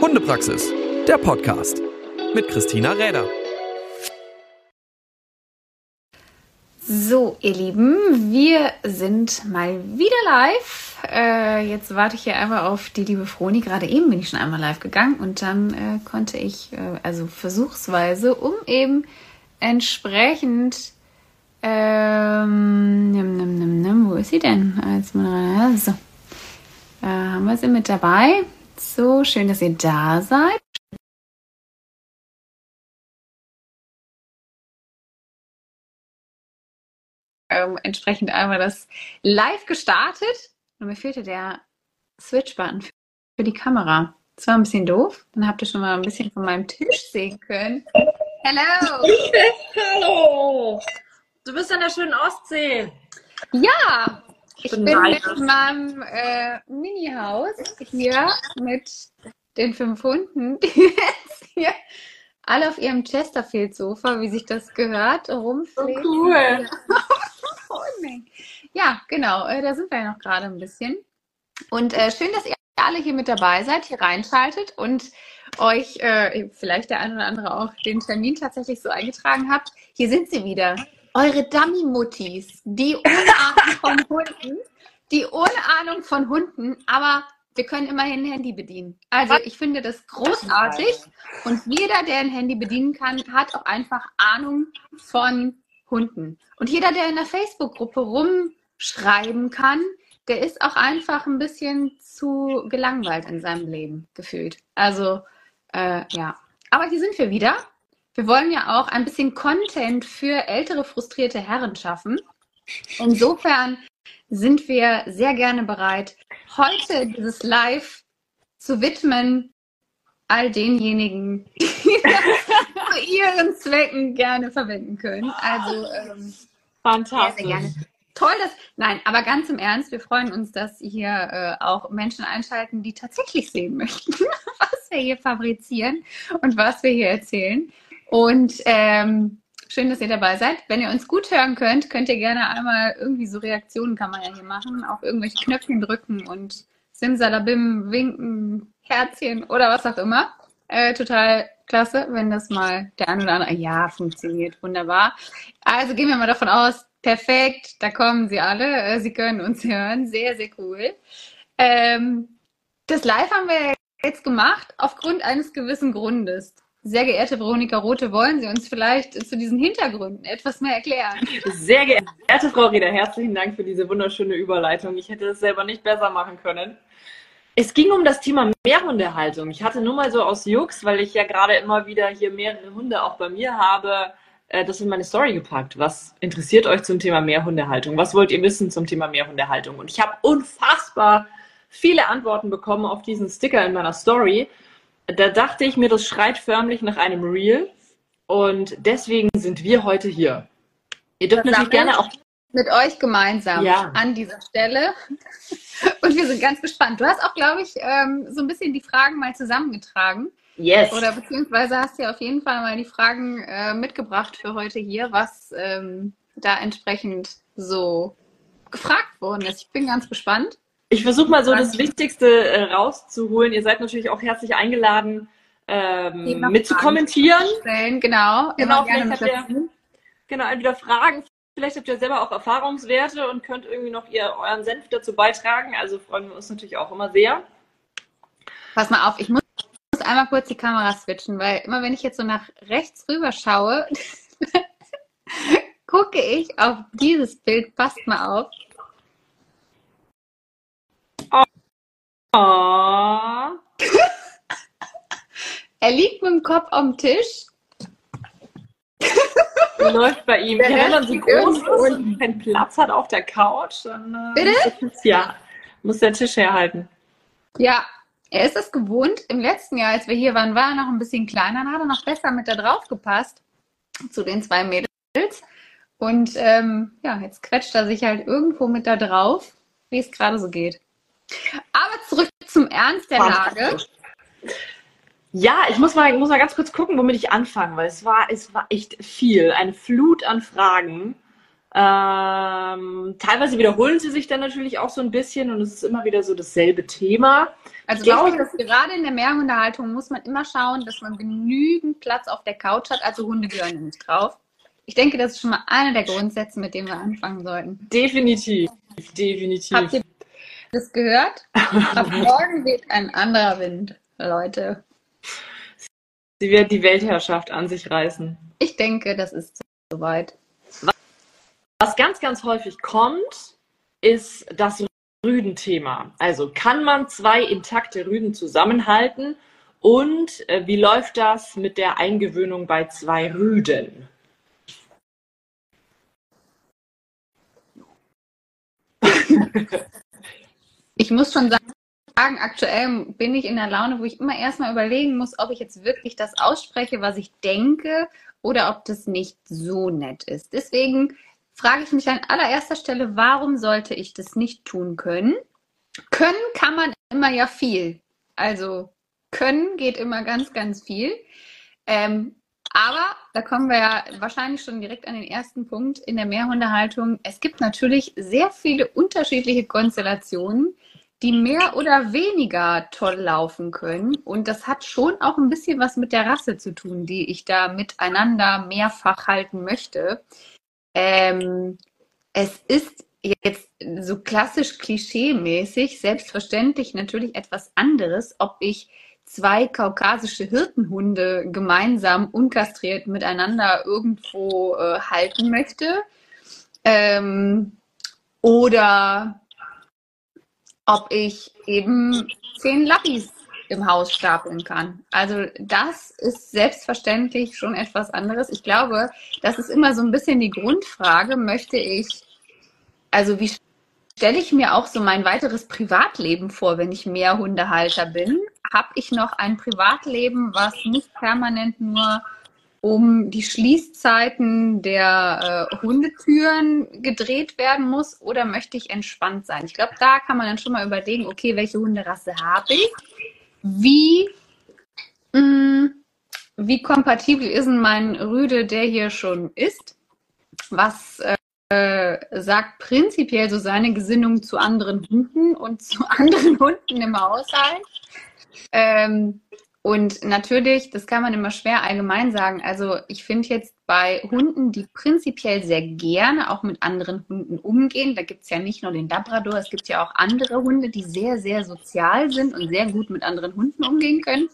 Hundepraxis, der Podcast mit Christina Räder. So, ihr Lieben, wir sind mal wieder live. Jetzt warte ich hier einmal auf die liebe Froni. Gerade eben bin ich schon einmal live gegangen und dann konnte ich, also versuchsweise, um eben entsprechend, wo ist sie denn? Jetzt mal, so, haben wir sie mit dabei. So, schön, dass ihr da seid. Entsprechend einmal das live gestartet und mir fehlte der Switch-Button für die Kamera. Das war ein bisschen doof. Dann habt ihr schon mal ein bisschen von meinem Tisch sehen können. Hello! Hallo! Du bist an der schönen Ostsee. Ja! Ich bin mit neidisch. meinem Mini-Haus hier mit den 5 Hunden, die jetzt hier alle auf ihrem Chesterfield-Sofa, wie sich das gehört, rumfliegen. So cool. Ja, genau, da sind wir ja noch gerade ein bisschen. Und schön, dass ihr alle hier mit dabei seid, hier reinschaltet und euch vielleicht der eine oder andere auch den Termin tatsächlich so eingetragen habt. Hier sind sie wieder, eure Dummy-Muttis, die ohne Ahnung von Hunden, aber wir können immerhin ein Handy bedienen. Also ich finde das großartig und jeder, der ein Handy bedienen kann, hat auch einfach Ahnung von Hunden. Und jeder, der in der Facebook-Gruppe rumschreiben kann, der ist auch einfach ein bisschen zu gelangweilt in seinem Leben gefühlt. Also, ja. Aber hier sind wir wieder. Wir wollen ja auch ein bisschen Content für ältere, frustrierte Herren schaffen. Insofern sind wir sehr gerne bereit, heute dieses Live zu widmen all denjenigen, die das zu ihren Zwecken gerne verwenden können. Also Fantastisch. sehr, sehr gerne. Toll, nein, aber ganz im Ernst, wir freuen uns, dass hier auch Menschen einschalten, die tatsächlich sehen möchten, was wir hier fabrizieren und was wir hier erzählen. Und schön, dass ihr dabei seid. Wenn ihr uns gut hören könnt, könnt ihr gerne einmal irgendwie so Reaktionen kann man ja hier machen, auf irgendwelche Knöpfchen drücken und Simsalabim, winken, Herzchen oder was auch immer. Total klasse, wenn das mal der eine oder andere, ja, funktioniert, wunderbar. Also gehen wir mal davon aus, perfekt, da kommen sie alle, sie können uns hören, sehr, sehr cool. Das Live haben wir jetzt gemacht aufgrund eines gewissen Grundes. Sehr geehrte Veronika Rothe, wollen Sie uns vielleicht zu diesen Hintergründen etwas mehr erklären? Sehr geehrte Frau Räder, herzlichen Dank für diese wunderschöne Überleitung. Ich hätte es selber nicht besser machen können. Es ging um das Thema Mehrhundehaltung. Ich hatte nur mal so aus Jux, weil ich ja gerade immer wieder hier mehrere Hunde auch bei mir habe, das in meine Story gepackt. Was interessiert euch zum Thema Mehrhundehaltung? Was wollt ihr wissen zum Thema Mehrhundehaltung? Und ich habe unfassbar viele Antworten bekommen auf diesen Sticker in meiner Story. Da dachte ich mir, das schreit förmlich nach einem Reel. Und deswegen sind wir heute hier. Ihr dürft natürlich gerne auch mit euch gemeinsam Ja. an dieser Stelle. Und wir sind ganz gespannt. Du hast auch, glaube ich, so ein bisschen die Fragen mal zusammengetragen. Yes. Oder beziehungsweise hast du ja auf jeden Fall mal die Fragen mitgebracht für heute hier, was da entsprechend so gefragt worden ist. Ich bin ganz gespannt. Ich versuche mal so das Wichtigste rauszuholen. Ihr seid natürlich auch herzlich eingeladen, mit zu kommentieren. Genau, immer gerne vielleicht habt ihr entweder Fragen, vielleicht habt ihr selber auch Erfahrungswerte und könnt irgendwie noch euren Senf dazu beitragen. Also freuen wir uns natürlich auch immer sehr. Pass mal auf, ich muss einmal kurz die Kamera switchen, weil immer wenn ich jetzt so nach rechts rüber schaue, gucke ich auf dieses Bild. Passt mal auf. Oh. Er liegt mit dem Kopf am Tisch. Läuft bei ihm. Wenn man so groß ist und keinen Platz hat auf der Couch, dann muss der Tisch herhalten. Ja, er ist es gewohnt. Im letzten Jahr, als wir hier waren, war er noch ein bisschen kleiner. Dann hat er noch besser mit da drauf gepasst zu den 2 Mädels. Und ja, jetzt quetscht er sich halt irgendwo mit da drauf, wie es gerade so geht. Aber zurück zum Ernst der Lage. Ja, ich muss mal ganz kurz gucken, womit ich anfange, weil es war echt viel. Eine Flut an Fragen. Teilweise wiederholen sie sich dann natürlich auch so ein bisschen und es ist immer wieder so dasselbe Thema. Also ich glaube, dass gerade in der Mehrhundehaltung muss man immer schauen, dass man genügend Platz auf der Couch hat, also Hunde gehören nicht drauf. Ich denke, das ist schon mal einer der Grundsätze, mit denen wir anfangen sollten. Definitiv. Habt ihr das gehört? Ab morgen weht ein anderer Wind, Leute. Sie wird die Weltherrschaft an sich reißen. Ich denke, das ist soweit. Was ganz, ganz häufig kommt, ist das Rüdenthema. Also kann man 2 intakte Rüden zusammenhalten und wie läuft das mit der Eingewöhnung bei 2 Rüden? Ich muss schon sagen, aktuell bin ich in der Laune, wo ich immer erstmal überlegen muss, ob ich jetzt wirklich das ausspreche, was ich denke, oder ob das nicht so nett ist. Deswegen frage ich mich an allererster Stelle, warum sollte ich das nicht tun können? Können kann man immer ja viel. Also können geht immer ganz, ganz viel. Aber da kommen wir ja wahrscheinlich schon direkt an den ersten Punkt in der Mehrhundehaltung. Es gibt natürlich sehr viele unterschiedliche Konstellationen, die mehr oder weniger toll laufen können. Und das hat schon auch ein bisschen was mit der Rasse zu tun, die ich da miteinander mehrfach halten möchte. Es ist jetzt so klassisch klischee-mäßig selbstverständlich natürlich etwas anderes, ob ich 2 kaukasische Hirtenhunde gemeinsam unkastriert miteinander irgendwo halten möchte. Oder ob ich eben 10 Lappis im Haus stapeln kann. Also das ist selbstverständlich schon etwas anderes. Ich glaube, das ist immer so ein bisschen die Grundfrage, wie stelle ich mir auch so mein weiteres Privatleben vor, wenn ich Mehrhundehalter bin? Habe ich noch ein Privatleben, was nicht permanent nur um die Schließzeiten der Hundetüren gedreht werden muss, oder möchte ich entspannt sein? Ich glaube, da kann man dann schon mal überlegen, okay, welche Hunderasse habe ich? Wie kompatibel ist denn mein Rüde, der hier schon ist? Was sagt prinzipiell so seine Gesinnung zu anderen Hunden und zu anderen Hunden im Haushalt? Und natürlich, das kann man immer schwer allgemein sagen. Also ich finde jetzt bei Hunden, die prinzipiell sehr gerne auch mit anderen Hunden umgehen, da gibt es ja nicht nur den Labrador, es gibt ja auch andere Hunde, die sehr, sehr sozial sind und sehr gut mit anderen Hunden umgehen können.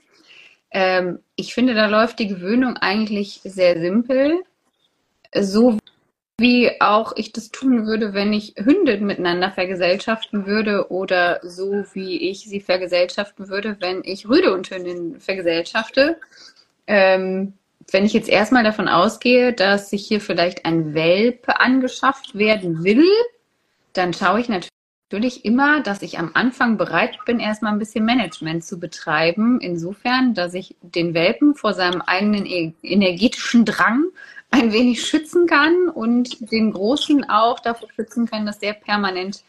Ich finde, da läuft die Gewöhnung eigentlich sehr simpel. So wie auch ich das tun würde, wenn ich Hunde miteinander vergesellschaften würde, oder so wie ich sie vergesellschaften würde, wenn ich Rüde und Hündin vergesellschafte. Wenn ich jetzt erstmal davon ausgehe, dass sich hier vielleicht ein Welpe angeschafft werden will, dann schaue ich natürlich immer, dass ich am Anfang bereit bin, erstmal ein bisschen Management zu betreiben, insofern, dass ich den Welpen vor seinem eigenen energetischen Drang ein wenig schützen kann und den Großen auch davor schützen kann, dass der permanent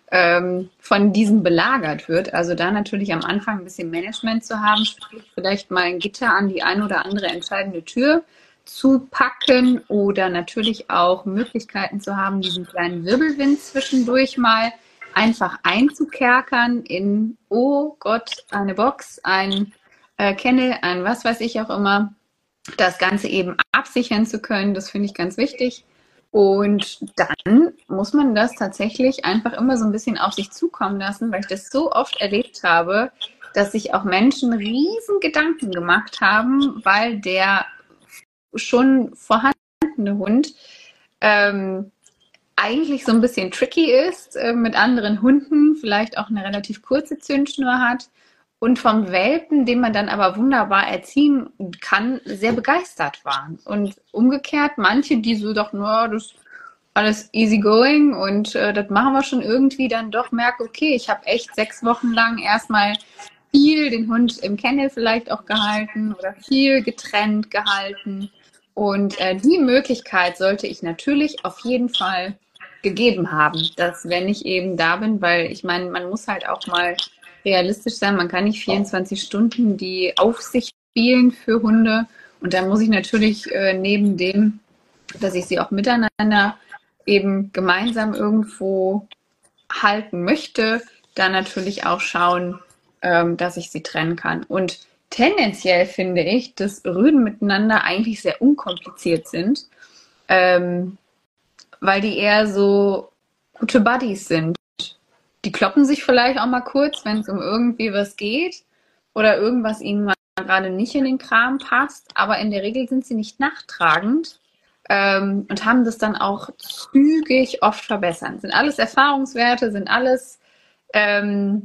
von diesem belagert wird. Also da natürlich am Anfang ein bisschen Management zu haben, vielleicht mal ein Gitter an die eine oder andere entscheidende Tür zu packen oder natürlich auch Möglichkeiten zu haben, diesen kleinen Wirbelwind zwischendurch mal einfach einzukerkern in, oh Gott, eine Box, ein Kennel, ein was weiß ich auch immer. Das Ganze eben absichern zu können, das finde ich ganz wichtig. Und dann muss man das tatsächlich einfach immer so ein bisschen auf sich zukommen lassen, weil ich das so oft erlebt habe, dass sich auch Menschen riesen Gedanken gemacht haben, weil der schon vorhandene Hund eigentlich so ein bisschen tricky ist, mit anderen Hunden, vielleicht auch eine relativ kurze Zündschnur hat. Und vom Welpen, den man dann aber wunderbar erziehen kann, sehr begeistert waren. Und umgekehrt, manche, die so doch nur das alles easy going und das machen wir schon irgendwie, dann doch merken, okay, ich habe echt 6 Wochen lang erstmal viel den Hund im Kennel vielleicht auch gehalten oder viel getrennt gehalten. Und die Möglichkeit sollte ich natürlich auf jeden Fall gegeben haben, dass wenn ich eben da bin, weil ich meine, man muss halt auch mal realistisch sein, man kann nicht 24 Stunden die Aufsicht spielen für Hunde, und dann muss ich natürlich neben dem, dass ich sie auch miteinander eben gemeinsam irgendwo halten möchte, dann natürlich auch schauen, dass ich sie trennen kann. Und tendenziell finde ich, dass Rüden miteinander eigentlich sehr unkompliziert sind, weil die eher so gute Buddies sind. Die kloppen sich vielleicht auch mal kurz, wenn es um irgendwie was geht oder irgendwas ihnen mal gerade nicht in den Kram passt, aber in der Regel sind sie nicht nachtragend und haben das dann auch zügig oft verbessert. Sind alles Erfahrungswerte, sind alles einzelne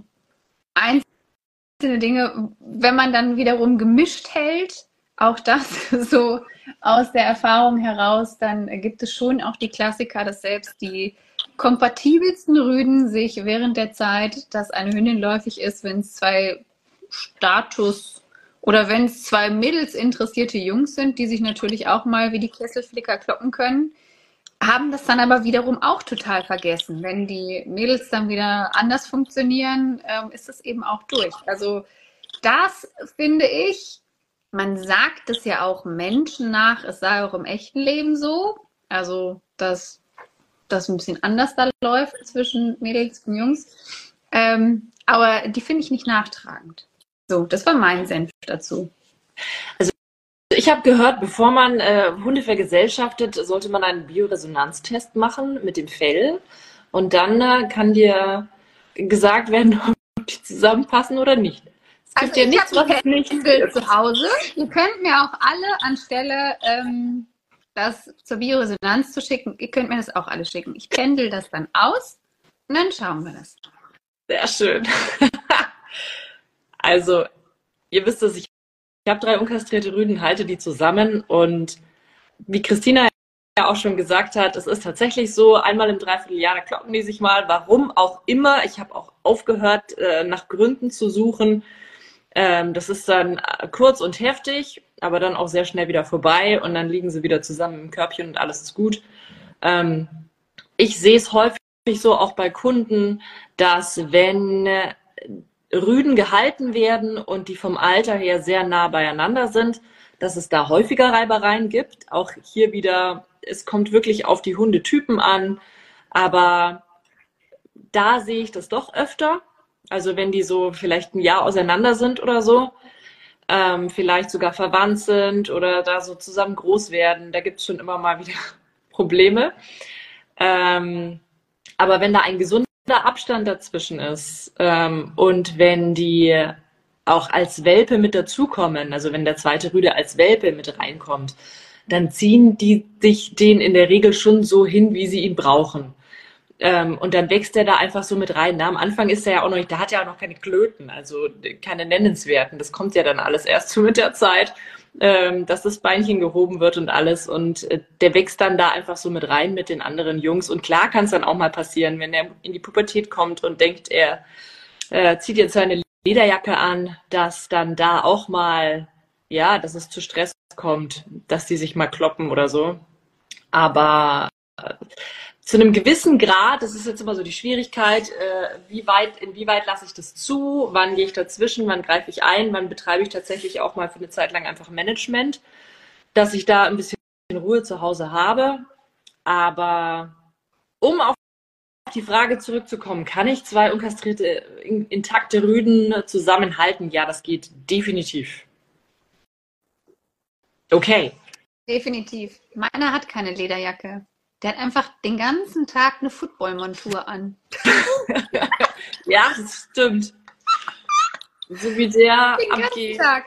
Dinge, wenn man dann wiederum gemischt hält, auch das so aus der Erfahrung heraus, dann gibt es schon auch die Klassiker, dass selbst die kompatibelsten Rüden sich während der Zeit, dass eine Hündin läufig ist, wenn es zwei Status oder wenn es zwei Mädels interessierte Jungs sind, die sich natürlich auch mal wie die Kesselflicker kloppen können, haben das dann aber wiederum auch total vergessen. Wenn die Mädels dann wieder anders funktionieren, ist es eben auch durch. Also das finde ich, man sagt es ja auch Menschen nach, es sei auch im echten Leben so, also dass das ein bisschen anders da läuft zwischen Mädels und Jungs. Aber die finde ich nicht nachtragend. So, das war mein Senf dazu. Also ich habe gehört, bevor man Hunde vergesellschaftet, sollte man einen Bioresonanztest machen mit dem Fell. Und dann kann dir gesagt werden, ob die zusammenpassen oder nicht. Es gibt ja nichts, was es nicht gibt. Zu Hause. Ihr könnt mir auch alle anstelle das zur Bioresonanz zu schicken, ihr könnt mir das auch alle schicken. Ich pendel das dann aus und dann schauen wir das. Sehr schön. Also, ihr wisst es, ich habe 3 unkastrierte Rüden, halte die zusammen und wie Christina ja auch schon gesagt hat, es ist tatsächlich so, einmal im Dreivierteljahr, da kloppen die sich mal, warum auch immer. Ich habe auch aufgehört, nach Gründen zu suchen. Das ist dann kurz und heftig, aber dann auch sehr schnell wieder vorbei und dann liegen sie wieder zusammen im Körbchen und alles ist gut. Ich sehe es häufig so auch bei Kunden, dass wenn Rüden gehalten werden und die vom Alter her sehr nah beieinander sind, dass es da häufiger Reibereien gibt. Auch hier wieder, es kommt wirklich auf die Hundetypen an, aber da sehe ich das doch öfter. Also wenn die so vielleicht ein Jahr auseinander sind oder so, vielleicht sogar verwandt sind oder da so zusammen groß werden, da gibt es schon immer mal wieder Probleme. Aber wenn da ein gesunder Abstand dazwischen ist und wenn die auch als Welpe mit dazukommen, also wenn der zweite Rüde als Welpe mit reinkommt, dann ziehen die sich den in der Regel schon so hin, wie sie ihn brauchen. Und dann wächst er da einfach so mit rein. Na, am Anfang ist er ja auch noch nicht, da hat er auch noch keine Klöten, also keine nennenswerten. Das kommt ja dann alles erst so mit der Zeit, dass das Beinchen gehoben wird und alles. Und der wächst dann da einfach so mit rein mit den anderen Jungs. Und klar kann es dann auch mal passieren, wenn er in die Pubertät kommt und denkt, er zieht jetzt seine Lederjacke an, dass dann da auch mal, ja, dass es zu Stress kommt, dass die sich mal kloppen oder so. Aber zu einem gewissen Grad, das ist jetzt immer so die Schwierigkeit, inwieweit lasse ich das zu, wann gehe ich dazwischen, wann greife ich ein, wann betreibe ich tatsächlich auch mal für eine Zeit lang einfach Management, dass ich da ein bisschen Ruhe zu Hause habe. Aber um auf die Frage zurückzukommen, kann ich 2 unkastrierte, intakte Rüden zusammenhalten? Ja, das geht definitiv. Okay. Definitiv. Meiner hat keine Lederjacke. Der hat einfach den ganzen Tag eine Football-Montur an. Ja, das stimmt. So wie der Den abgeht. ganzen Tag.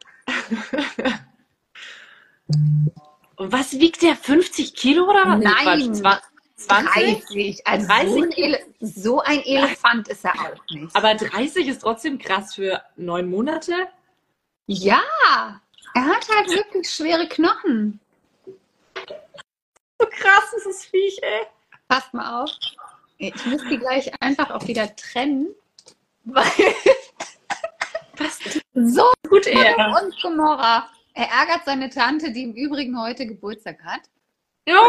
Und was wiegt der? 50 Kilo oder was? Nein, 20? 30. Also 30? So ein Elefant ist er auch nicht. Aber 30 ist trotzdem krass für 9 Monate. Ja, er hat halt wirklich schwere Knochen. So krass ist das Viech, ey. Passt mal auf. Ich muss die gleich einfach auch wieder trennen, weil Passt so gut, ey. und Gomorra. Er ärgert seine Tante, die im Übrigen heute Geburtstag hat. Ja.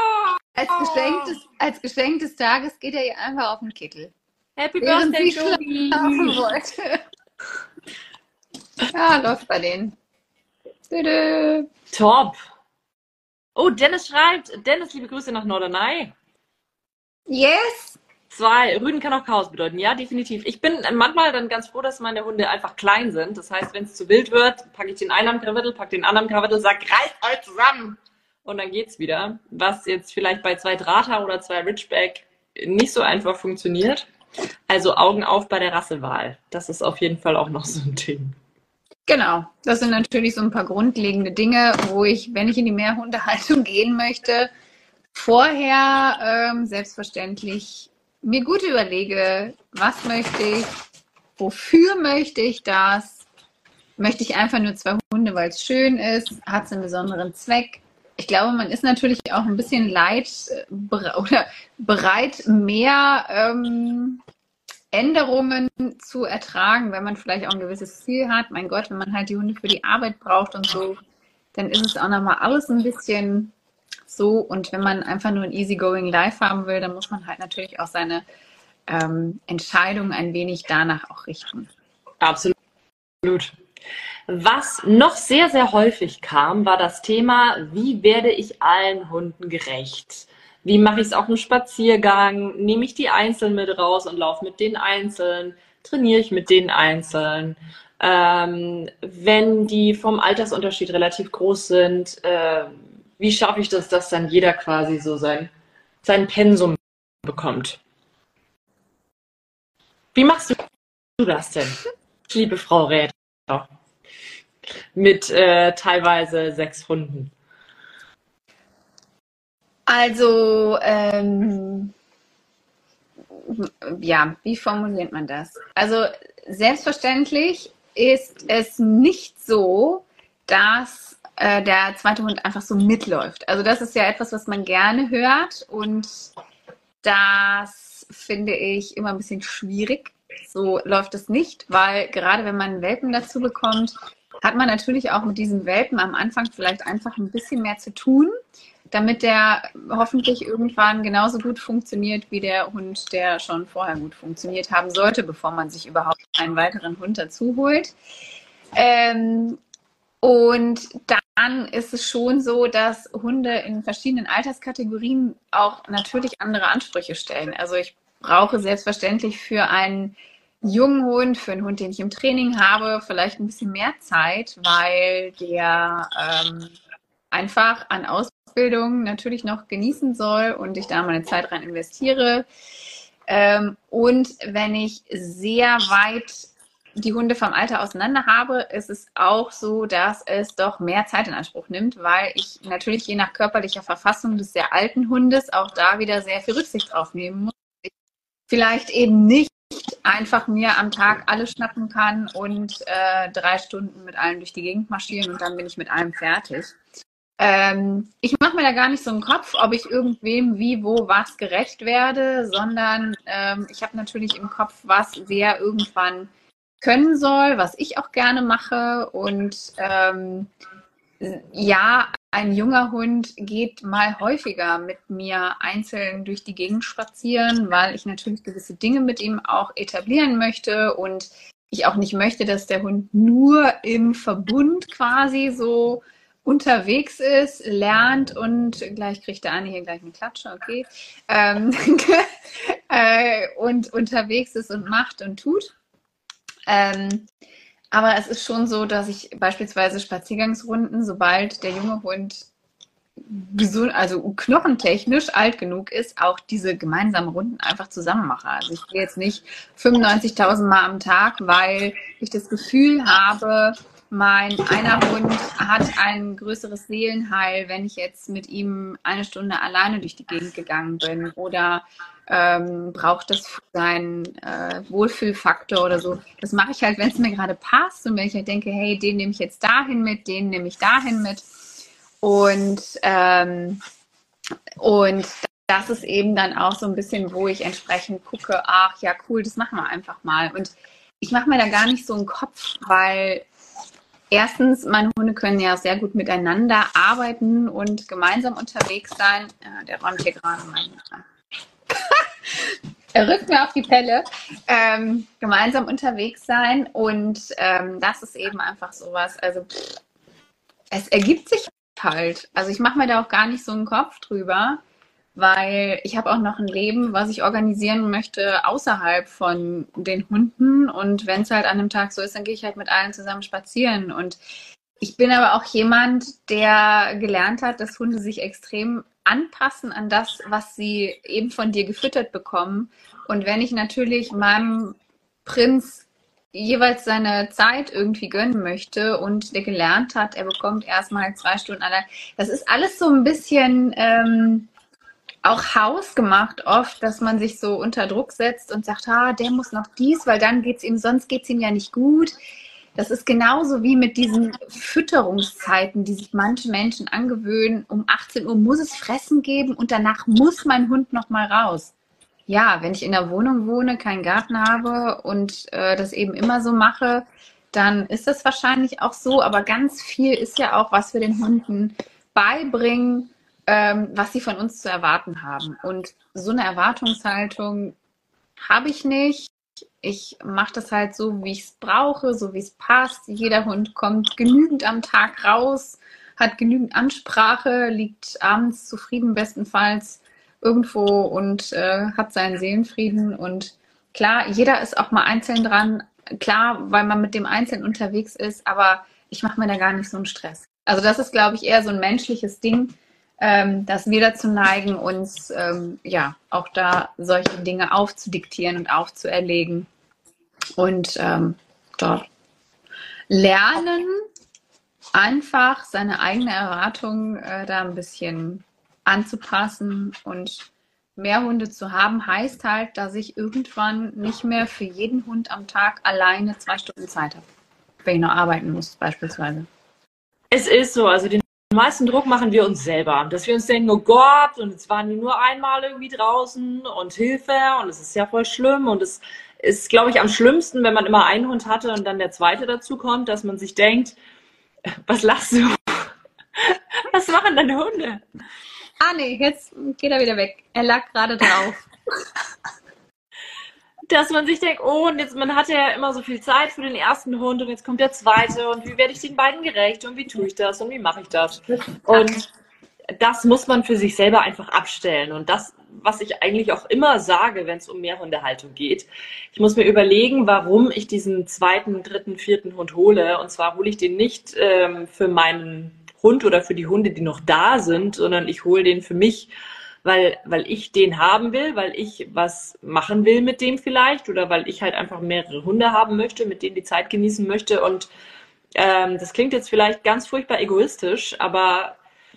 Als Geschenk des Tages geht er ihr einfach auf den Kittel. Happy Während Birthday, sie Joey. schlafen wollte. Ja, läuft bei denen. Bitte. Top. Oh, Dennis schreibt, Dennis, liebe Grüße nach Norderney. Yes! 2, Rüden kann auch Chaos bedeuten. Ja, definitiv. Ich bin manchmal dann ganz froh, dass meine Hunde einfach klein sind. Das heißt, wenn es zu wild wird, packe ich den einen am Krawittel, packe den anderen am Krawittel, sag, reißt euch zusammen! Und dann geht's wieder. Was jetzt vielleicht bei 2 Drahter oder 2 Ridgeback nicht so einfach funktioniert. Also Augen auf bei der Rassewahl. Das ist auf jeden Fall auch noch so ein Ding. Genau, das sind natürlich so ein paar grundlegende Dinge, wo ich, wenn ich in die Mehrhundehaltung gehen möchte, vorher selbstverständlich mir gut überlege, was möchte ich, wofür möchte ich das, möchte ich einfach nur 2 Hunde, weil es schön ist, hat es einen besonderen Zweck. Ich glaube, man ist natürlich auch ein bisschen oder bereit, mehr Änderungen zu ertragen, wenn man vielleicht auch ein gewisses Ziel hat. Mein Gott, wenn man halt die Hunde für die Arbeit braucht und so, dann ist es auch nochmal alles ein bisschen so. Und wenn man einfach nur ein easygoing Life haben will, dann muss man halt natürlich auch seine Entscheidungen ein wenig danach auch richten. Absolut. Was noch sehr, sehr häufig kam, war das Thema, wie werde ich allen Hunden gerecht? Wie mache ich es auf dem Spaziergang? Nehme ich die einzeln mit raus und laufe mit denen einzeln? Trainiere ich mit denen einzeln? Wenn die vom Altersunterschied relativ groß sind, wie schaffe ich das, dass dann jeder quasi so sein Pensum bekommt? Wie machst du das denn, liebe Frau Räder? Mit teilweise 6 Hunden. Also, ja, wie formuliert man das? Also, selbstverständlich ist es nicht so, dass der zweite Hund einfach so mitläuft. Also, das ist ja etwas, was man gerne hört und das finde ich immer ein bisschen schwierig. So läuft es nicht, weil gerade wenn man einen Welpen dazu bekommt, hat man natürlich auch mit diesem Welpen am Anfang vielleicht einfach ein bisschen mehr zu tun, damit der hoffentlich irgendwann genauso gut funktioniert wie der Hund, der schon vorher gut funktioniert haben sollte, bevor man sich überhaupt einen weiteren Hund dazu holt. Und dann ist es schon so, dass Hunde in verschiedenen Alterskategorien auch natürlich andere Ansprüche stellen. Also ich brauche selbstverständlich für einen jungen Hund, für einen Hund, den ich im Training habe, vielleicht ein bisschen mehr Zeit, weil der einfach an Ausbildung natürlich noch genießen soll und ich da meine Zeit rein investiere. Und wenn ich sehr weit die Hunde vom Alter auseinander habe, ist es auch so, dass es doch mehr Zeit in Anspruch nimmt, weil ich natürlich je nach körperlicher Verfassung des sehr alten Hundes auch da wieder sehr viel Rücksicht drauf nehmen muss. Ich vielleicht eben nicht einfach mir am Tag alles schnappen kann und 3 Stunden mit allen durch die Gegend marschieren und dann bin ich mit allem fertig. Ich mache mir da gar nicht so einen Kopf, ob ich irgendwem wie, wo, was gerecht werde, sondern ich habe natürlich im Kopf, was wer irgendwann können soll, was ich auch gerne mache. Und ja, ein junger Hund geht mal häufiger mit mir einzeln durch die Gegend spazieren, weil ich natürlich gewisse Dinge mit ihm auch etablieren möchte und ich auch nicht möchte, dass der Hund nur im Verbund quasi so unterwegs ist, lernt und gleich kriegt der Anne hier gleich eine Klatsche, okay, und unterwegs ist und macht und tut. Aber es ist schon so, dass ich beispielsweise Spaziergangsrunden, sobald der junge Hund gesund, also knochentechnisch alt genug ist, auch diese gemeinsamen Runden einfach zusammen mache. Also ich gehe jetzt nicht 95.000 Mal am Tag, weil ich das Gefühl habe, mein einer Hund hat ein größeres Seelenheil, wenn ich jetzt mit ihm 1 Stunde alleine durch die Gegend gegangen bin oder braucht das für seinen Wohlfühlfaktor oder so. Das mache ich halt, wenn es mir gerade passt und wenn ich halt denke, hey, den nehme ich jetzt dahin mit, den nehme ich dahin mit. Und das ist eben dann auch so ein bisschen, wo ich entsprechend gucke, ach ja, cool, das machen wir einfach mal. Und ich mache mir da gar nicht so einen Kopf, weil erstens, meine Hunde können ja sehr gut miteinander arbeiten und gemeinsam unterwegs sein. Der räumt hier gerade meinen. Er rückt mir auf die Pelle. Gemeinsam unterwegs sein und das ist eben einfach sowas. Also es ergibt sich halt. Also ich mache mir da auch gar nicht so einen Kopf drüber. weil ich habe auch noch ein Leben, was ich organisieren möchte außerhalb von den Hunden. Und wenn es halt an einem Tag so ist, dann gehe ich halt mit allen zusammen spazieren. Und ich bin aber auch jemand, der gelernt hat, dass Hunde sich extrem anpassen an das, was sie eben von dir gefüttert bekommen. Und wenn ich natürlich meinem Prinz jeweils seine Zeit irgendwie gönnen möchte und der gelernt hat, er bekommt erstmal 2 Stunden allein. Das ist alles so ein bisschen auch hausgemacht oft, dass man sich so unter Druck setzt und sagt, der muss noch dies, weil dann geht's ihm, sonst geht's ihm ja nicht gut. Das ist genauso wie mit diesen Fütterungszeiten, die sich manche Menschen angewöhnen. Um 18 Uhr muss es Fressen geben und danach muss mein Hund noch mal raus. Ja, wenn ich in der Wohnung wohne, keinen Garten habe und das eben immer so mache, dann ist das wahrscheinlich auch so. Aber ganz viel ist ja auch, was wir den Hunden beibringen, was sie von uns zu erwarten haben. Und so eine Erwartungshaltung habe ich nicht. Ich mache das halt so, wie ich es brauche, so wie es passt. Jeder Hund kommt genügend am Tag raus, hat genügend Ansprache, liegt abends zufrieden bestenfalls irgendwo und hat seinen Seelenfrieden. Und klar, jeder ist auch mal einzeln dran. Klar, weil man mit dem Einzelnen unterwegs ist, aber ich mache mir da gar nicht so einen Stress. Also das ist, glaube ich, eher so ein menschliches Ding, dass wir dazu neigen, uns ja auch da solche Dinge aufzudiktieren und aufzuerlegen und dort lernen, einfach seine eigene Erwartung da ein bisschen anzupassen. Und mehr Hunde zu haben, heißt halt, dass ich irgendwann nicht mehr für jeden Hund am Tag alleine 2 Stunden Zeit habe, wenn ich noch arbeiten muss beispielsweise. Es ist so, also den meisten Druck machen wir uns selber, dass wir uns denken, oh Gott, und jetzt waren die nur einmal irgendwie draußen und Hilfe und es ist ja voll schlimm und es ist, glaube ich, am schlimmsten, wenn man immer einen Hund hatte und dann der zweite dazu kommt, dass man sich denkt, was lachst du? Was machen deine Hunde? Nee, jetzt geht er wieder weg. Er lag gerade drauf. Dass man sich denkt, oh, und jetzt, man hatte ja immer so viel Zeit für den ersten Hund und jetzt kommt der zweite und wie werde ich den beiden gerecht und wie tue ich das und wie mache ich das? Und das muss man für sich selber einfach abstellen. Und das, was ich eigentlich auch immer sage, wenn es um Mehrhundehaltung geht, ich muss mir überlegen, warum ich diesen zweiten, dritten, vierten Hund hole. Und zwar hole ich den nicht für meinen Hund oder für die Hunde, die noch da sind, sondern ich hole den für mich, weil ich den haben will, weil ich was machen will mit dem vielleicht oder weil ich halt einfach mehrere Hunde haben möchte, mit denen die Zeit genießen möchte. Und das klingt jetzt vielleicht ganz furchtbar egoistisch, aber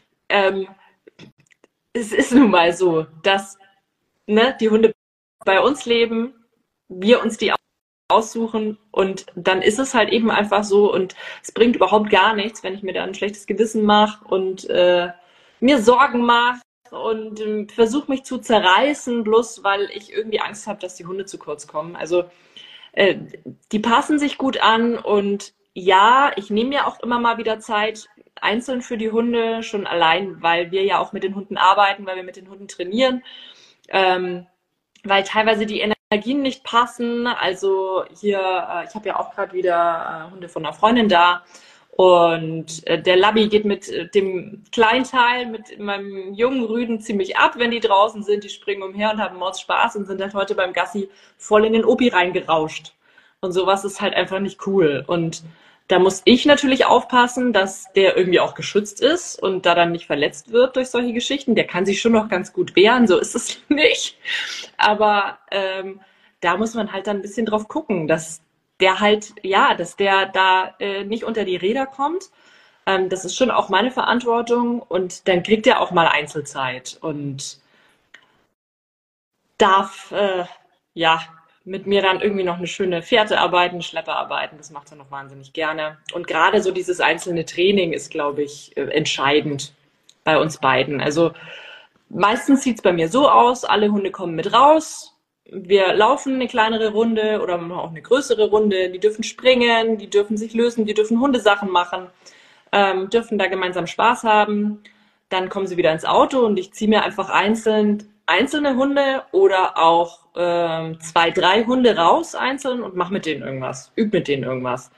es ist nun mal so, dass die Hunde bei uns leben, wir uns die aussuchen und dann ist es halt eben einfach so und es bringt überhaupt gar nichts, wenn ich mir da ein schlechtes Gewissen mache und mir Sorgen mache und versuche mich zu zerreißen, bloß weil ich irgendwie Angst habe, dass die Hunde zu kurz kommen. Also die passen sich gut an und ja, ich nehme mir auch immer mal wieder Zeit einzeln für die Hunde, schon allein, weil wir ja auch mit den Hunden arbeiten, weil wir mit den Hunden trainieren, weil teilweise die Energien nicht passen. Also hier, ich habe ja auch gerade wieder Hunde von einer Freundin da und der Labby geht mit dem Kleinteil, mit meinem jungen Rüden ziemlich ab, wenn die draußen sind. Die springen umher und haben Mords Spaß und sind halt heute beim Gassi voll in den Opi reingerauscht. Und sowas ist halt einfach nicht cool. Und da muss ich natürlich aufpassen, dass der irgendwie auch geschützt ist und da dann nicht verletzt wird durch solche Geschichten. Der kann sich schon noch ganz gut wehren, so ist es nicht. Aber da muss man halt dann ein bisschen drauf gucken, dass der halt, ja, dass der da nicht unter die Räder kommt. Das ist schon auch meine Verantwortung und dann kriegt er auch mal Einzelzeit und darf, ja, mit mir dann irgendwie noch eine schöne Fährte arbeiten, Schlepper arbeiten. Das macht er noch wahnsinnig gerne. Und gerade so dieses einzelne Training ist, glaube ich, entscheidend bei uns beiden. Also meistens sieht es bei mir so aus, alle Hunde kommen mit raus. Wir laufen eine kleinere Runde oder auch eine größere Runde. Die dürfen springen, die dürfen sich lösen, die dürfen Hundesachen machen, dürfen da gemeinsam Spaß haben. Dann kommen sie wieder ins Auto und ich ziehe mir einfach einzelne Hunde oder auch 2, 3 Hunde raus einzeln und mache mit denen irgendwas, übe mit denen irgendwas.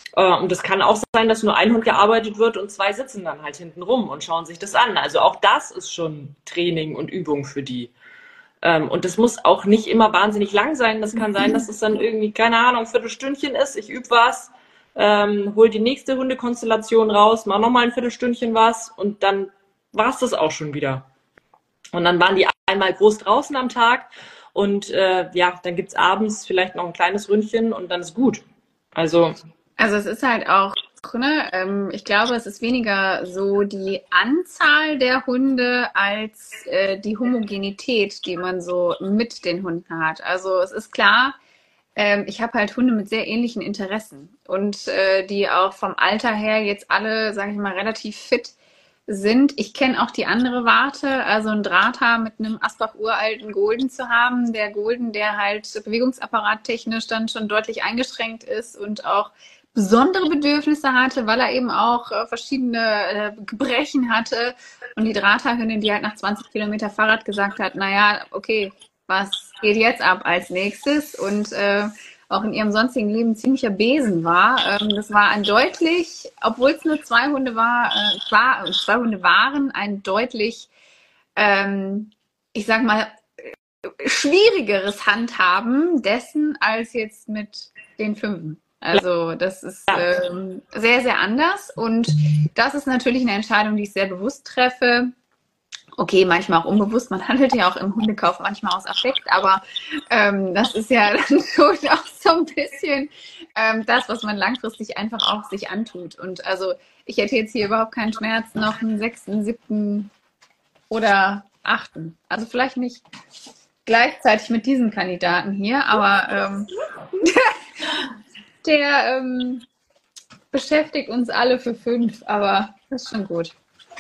Und es kann auch sein, dass nur ein Hund gearbeitet wird und 2 sitzen dann halt hinten rum und schauen sich das an. Also auch das ist schon Training und Übung für die. Und das muss auch nicht immer wahnsinnig lang sein. Das kann sein, dass es dann irgendwie, keine Ahnung, ein Viertelstündchen ist. Ich übe was, hol die nächste Hundekonstellation raus, mach nochmal ein Viertelstündchen was und dann war es das auch schon wieder. Und dann waren die einmal groß draußen am Tag und ja, dann gibt's abends vielleicht noch ein kleines Ründchen und dann ist gut. Also es ist halt auch, ne, ich glaube, es ist weniger so die Anzahl der Hunde als die Homogenität, die man so mit den Hunden hat. Also es ist klar, ich habe halt Hunde mit sehr ähnlichen Interessen und die auch vom Alter her jetzt alle, sage ich mal, relativ fit sind. Ich kenne auch die andere Warte, also ein Drahter mit einem Asbach-uralten Golden zu haben. Der Golden, der halt bewegungsapparattechnisch dann schon deutlich eingeschränkt ist und auch besondere Bedürfnisse hatte, weil er eben auch verschiedene Gebrechen hatte. Und die Drahterhündin, die halt nach 20 Kilometer Fahrrad gesagt hat, naja, okay, was geht jetzt ab als nächstes? Und auch in ihrem sonstigen Leben ziemlicher Besen war. Das war ein deutlich, obwohl es nur 2 Hunde war, 2 Hunde waren, ein deutlich, ich sag mal, schwierigeres Handhaben dessen als jetzt mit den 5. Also das ist sehr, sehr anders und das ist natürlich eine Entscheidung, die ich sehr bewusst treffe. Okay, manchmal auch unbewusst, man handelt ja auch im Hundekauf manchmal aus Affekt, aber das ist ja dann schon auch so ein bisschen das, was man langfristig einfach auch sich antut. Und also ich hätte jetzt hier überhaupt keinen Schmerz, noch einen 6., 7. oder 8. Also vielleicht nicht gleichzeitig mit diesem Kandidaten hier, aber der beschäftigt uns alle für 5, aber das ist schon gut.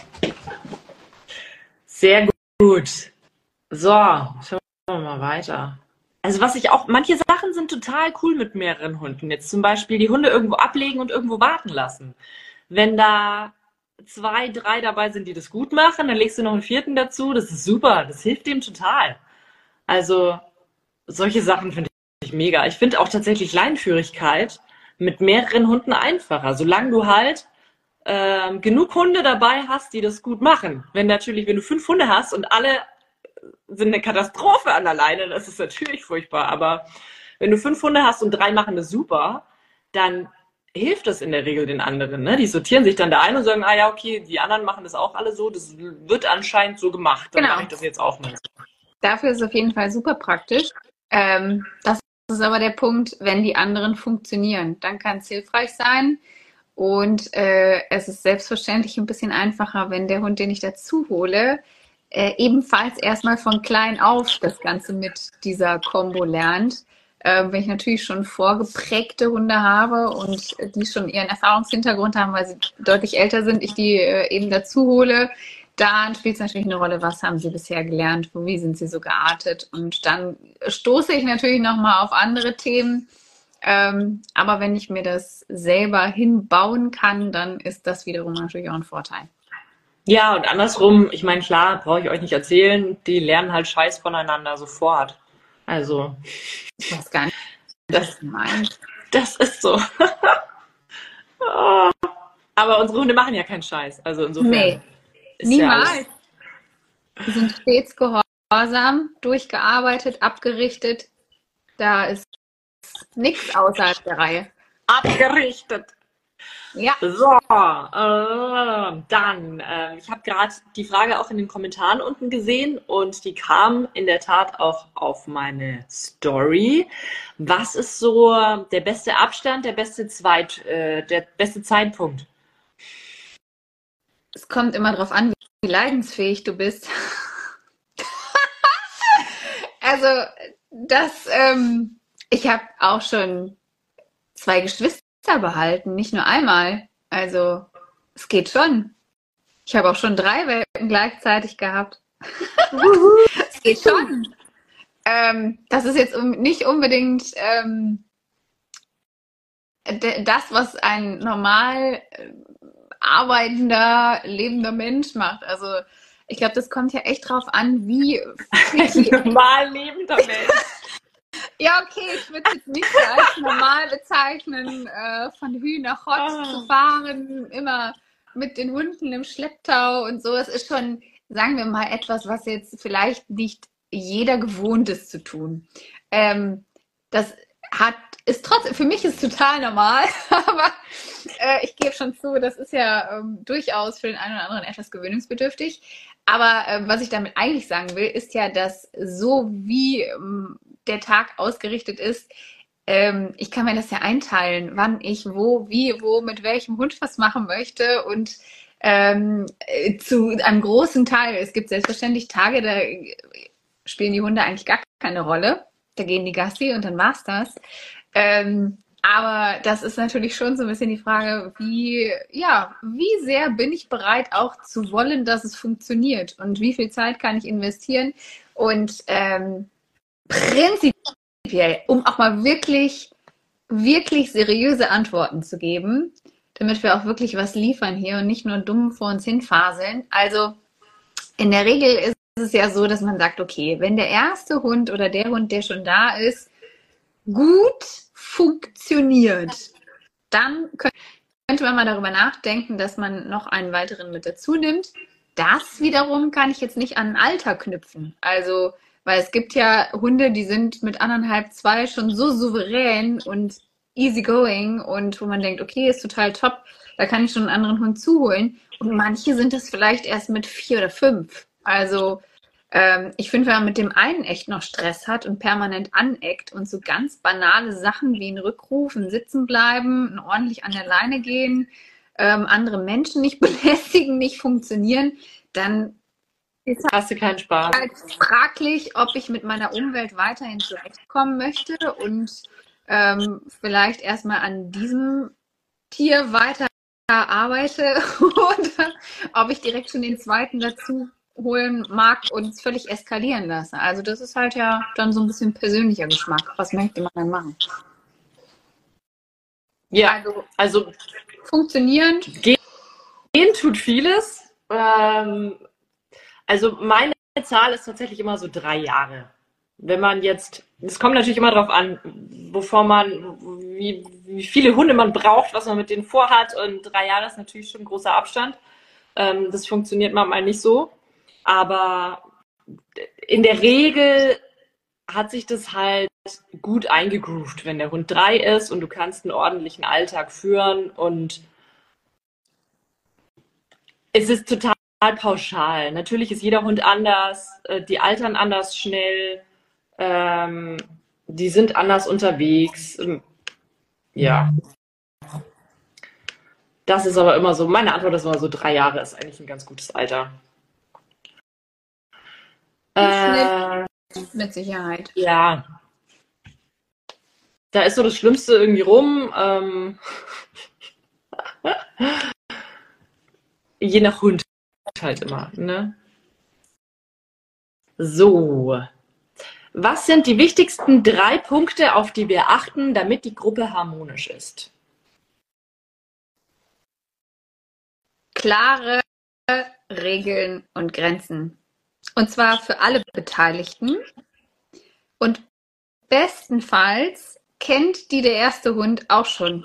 sehr gut. So, schauen wir mal weiter. Also was ich auch, manche Sachen sind total cool mit mehreren Hunden. Jetzt zum Beispiel die Hunde irgendwo ablegen und irgendwo warten lassen. Wenn da 2, 3 dabei sind, die das gut machen, dann legst du noch einen 4. dazu. Das ist super. Das hilft dem total. Also solche Sachen finde ich mega. Ich finde auch tatsächlich Leinenführigkeit mit mehreren Hunden einfacher. Solange du halt genug Hunde dabei hast, die das gut machen. Wenn du 5 Hunde hast und alle sind eine Katastrophe an der Leine, das ist natürlich furchtbar. Aber wenn du 5 Hunde hast und 3 machen das super, dann hilft das in der Regel den anderen. Ne? Die sortieren sich dann da ein und sagen, ah ja, okay, die anderen machen das auch alle so, das wird anscheinend so gemacht, dann mache ich das jetzt auch mal so. Dafür ist es auf jeden Fall super praktisch. Das ist aber der Punkt, wenn die anderen funktionieren, dann kann es hilfreich sein. Und es ist selbstverständlich ein bisschen einfacher, wenn der Hund, den ich dazu hole, ebenfalls erstmal von klein auf das Ganze mit dieser Kombo lernt. Wenn ich natürlich schon vorgeprägte Hunde habe und die schon ihren Erfahrungshintergrund haben, weil sie deutlich älter sind, ich die eben dazu hole, dann spielt es natürlich eine Rolle, was haben sie bisher gelernt, wie sind sie so geartet. Und dann stoße ich natürlich nochmal auf andere Themen. Aber wenn ich mir das selber hinbauen kann, dann ist das wiederum natürlich auch ein Vorteil. Ja, und andersrum, ich meine, klar, brauche ich euch nicht erzählen, die lernen halt Scheiß voneinander sofort. Also, Ich weiß gar nicht, was du meinst. das ist so. Aber unsere Hunde machen ja keinen Scheiß. Also insofern Nee, ist ja niemals. alles. Die sind stets gehorsam, durchgearbeitet, abgerichtet. Da ist nichts außerhalb der Reihe. Abgerichtet. Ja, So, dann, ich habe gerade die Frage auch in den Kommentaren unten gesehen und die kam in der Tat auch auf meine Story. Was ist so der beste Abstand, der beste Zeitpunkt? es kommt immer darauf an, wie leidensfähig du bist. Also, ich habe auch schon 2 Geschwister behalten, nicht nur einmal. Also, es geht schon. Ich habe auch schon 3 Welpen gleichzeitig gehabt. Es geht schon. Das ist jetzt nicht unbedingt das, was ein normal arbeitender, lebender Mensch macht. Also, ich glaube, das kommt ja echt drauf an, wie Ein normal lebender Mensch. Ja, okay, ich würde es jetzt nicht so als normal bezeichnen, von Hü nach Hott zu fahren, immer mit den Hunden im Schlepptau und so. Es ist schon, sagen wir mal, etwas, was jetzt vielleicht nicht jeder gewohnt ist zu tun. Das ist trotzdem, für mich ist total normal, aber ich gebe schon zu, das ist ja durchaus für den einen oder anderen etwas gewöhnungsbedürftig. Aber was ich damit eigentlich sagen will, ist ja, dass so wie der Tag ausgerichtet ist, ich kann mir das ja einteilen, wann ich wo, mit welchem Hund was machen möchte und zu einem großen Teil. Es gibt selbstverständlich Tage, da spielen die Hunde eigentlich gar keine Rolle. Da gehen die Gassi und dann war's das. Aber das ist natürlich schon so ein bisschen die Frage, wie sehr bin ich bereit auch zu wollen, dass es funktioniert und wie viel Zeit kann ich investieren und prinzipiell, um auch mal wirklich, wirklich seriöse Antworten zu geben, damit wir auch wirklich was liefern hier und nicht nur dumm vor uns hinfaseln. Also in der Regel ist es ja so, dass man sagt, okay, wenn der erste Hund oder der Hund, der schon da ist, gut funktioniert, dann könnte man mal darüber nachdenken, dass man noch einen weiteren mit dazu nimmt. Das wiederum kann ich jetzt nicht an ein Alter knüpfen. Also, weil es gibt ja Hunde, die sind mit 1,5, 2 schon so souverän und easygoing und wo man denkt, okay, ist total top, da kann ich schon einen anderen Hund zuholen. Und manche sind das vielleicht erst mit 4 oder 5. Also ich finde, wenn man mit dem einen echt noch Stress hat und permanent aneckt und so ganz banale Sachen wie ein Rückruf, ein Sitzen bleiben, ein ordentlich an der Leine gehen, andere Menschen nicht belästigen, nicht funktionieren, dann ist Hast du keinen Spaß. halt fraglich, ob ich mit meiner Umwelt weiterhin zurechtkommen möchte und vielleicht erstmal an diesem Tier weiter arbeite oder ob ich direkt schon den zweiten dazu holen mag und es völlig eskalieren lasse. Also das ist halt ja dann so ein bisschen persönlicher Geschmack. Was möchte man dann machen? Ja, also funktionierend. Gehen tut vieles. Also meine Zahl ist tatsächlich immer so 3 Jahre. Wenn man jetzt, es kommt natürlich immer darauf an, wie viele Hunde man braucht, was man mit denen vorhat. Und 3 Jahre ist natürlich schon ein großer Abstand. Das funktioniert manchmal nicht so. Aber in der Regel hat sich das halt gut eingegroovt, wenn der Hund 3 ist und du kannst einen ordentlichen Alltag führen. Und es ist total pauschal. Natürlich ist jeder Hund anders, die altern anders schnell, die sind anders unterwegs. Ja. Das ist aber immer so, meine Antwort ist immer so, 3 Jahre ist eigentlich ein ganz gutes Alter. Mit Sicherheit. Ja. Da ist so das Schlimmste irgendwie rum. Je nach Hund halt immer, ne? So. Was sind die wichtigsten 3 Punkte, auf die wir achten, damit die Gruppe harmonisch ist? Klare Regeln und Grenzen. Und zwar für alle Beteiligten. Und bestenfalls kennt die der erste Hund auch schon.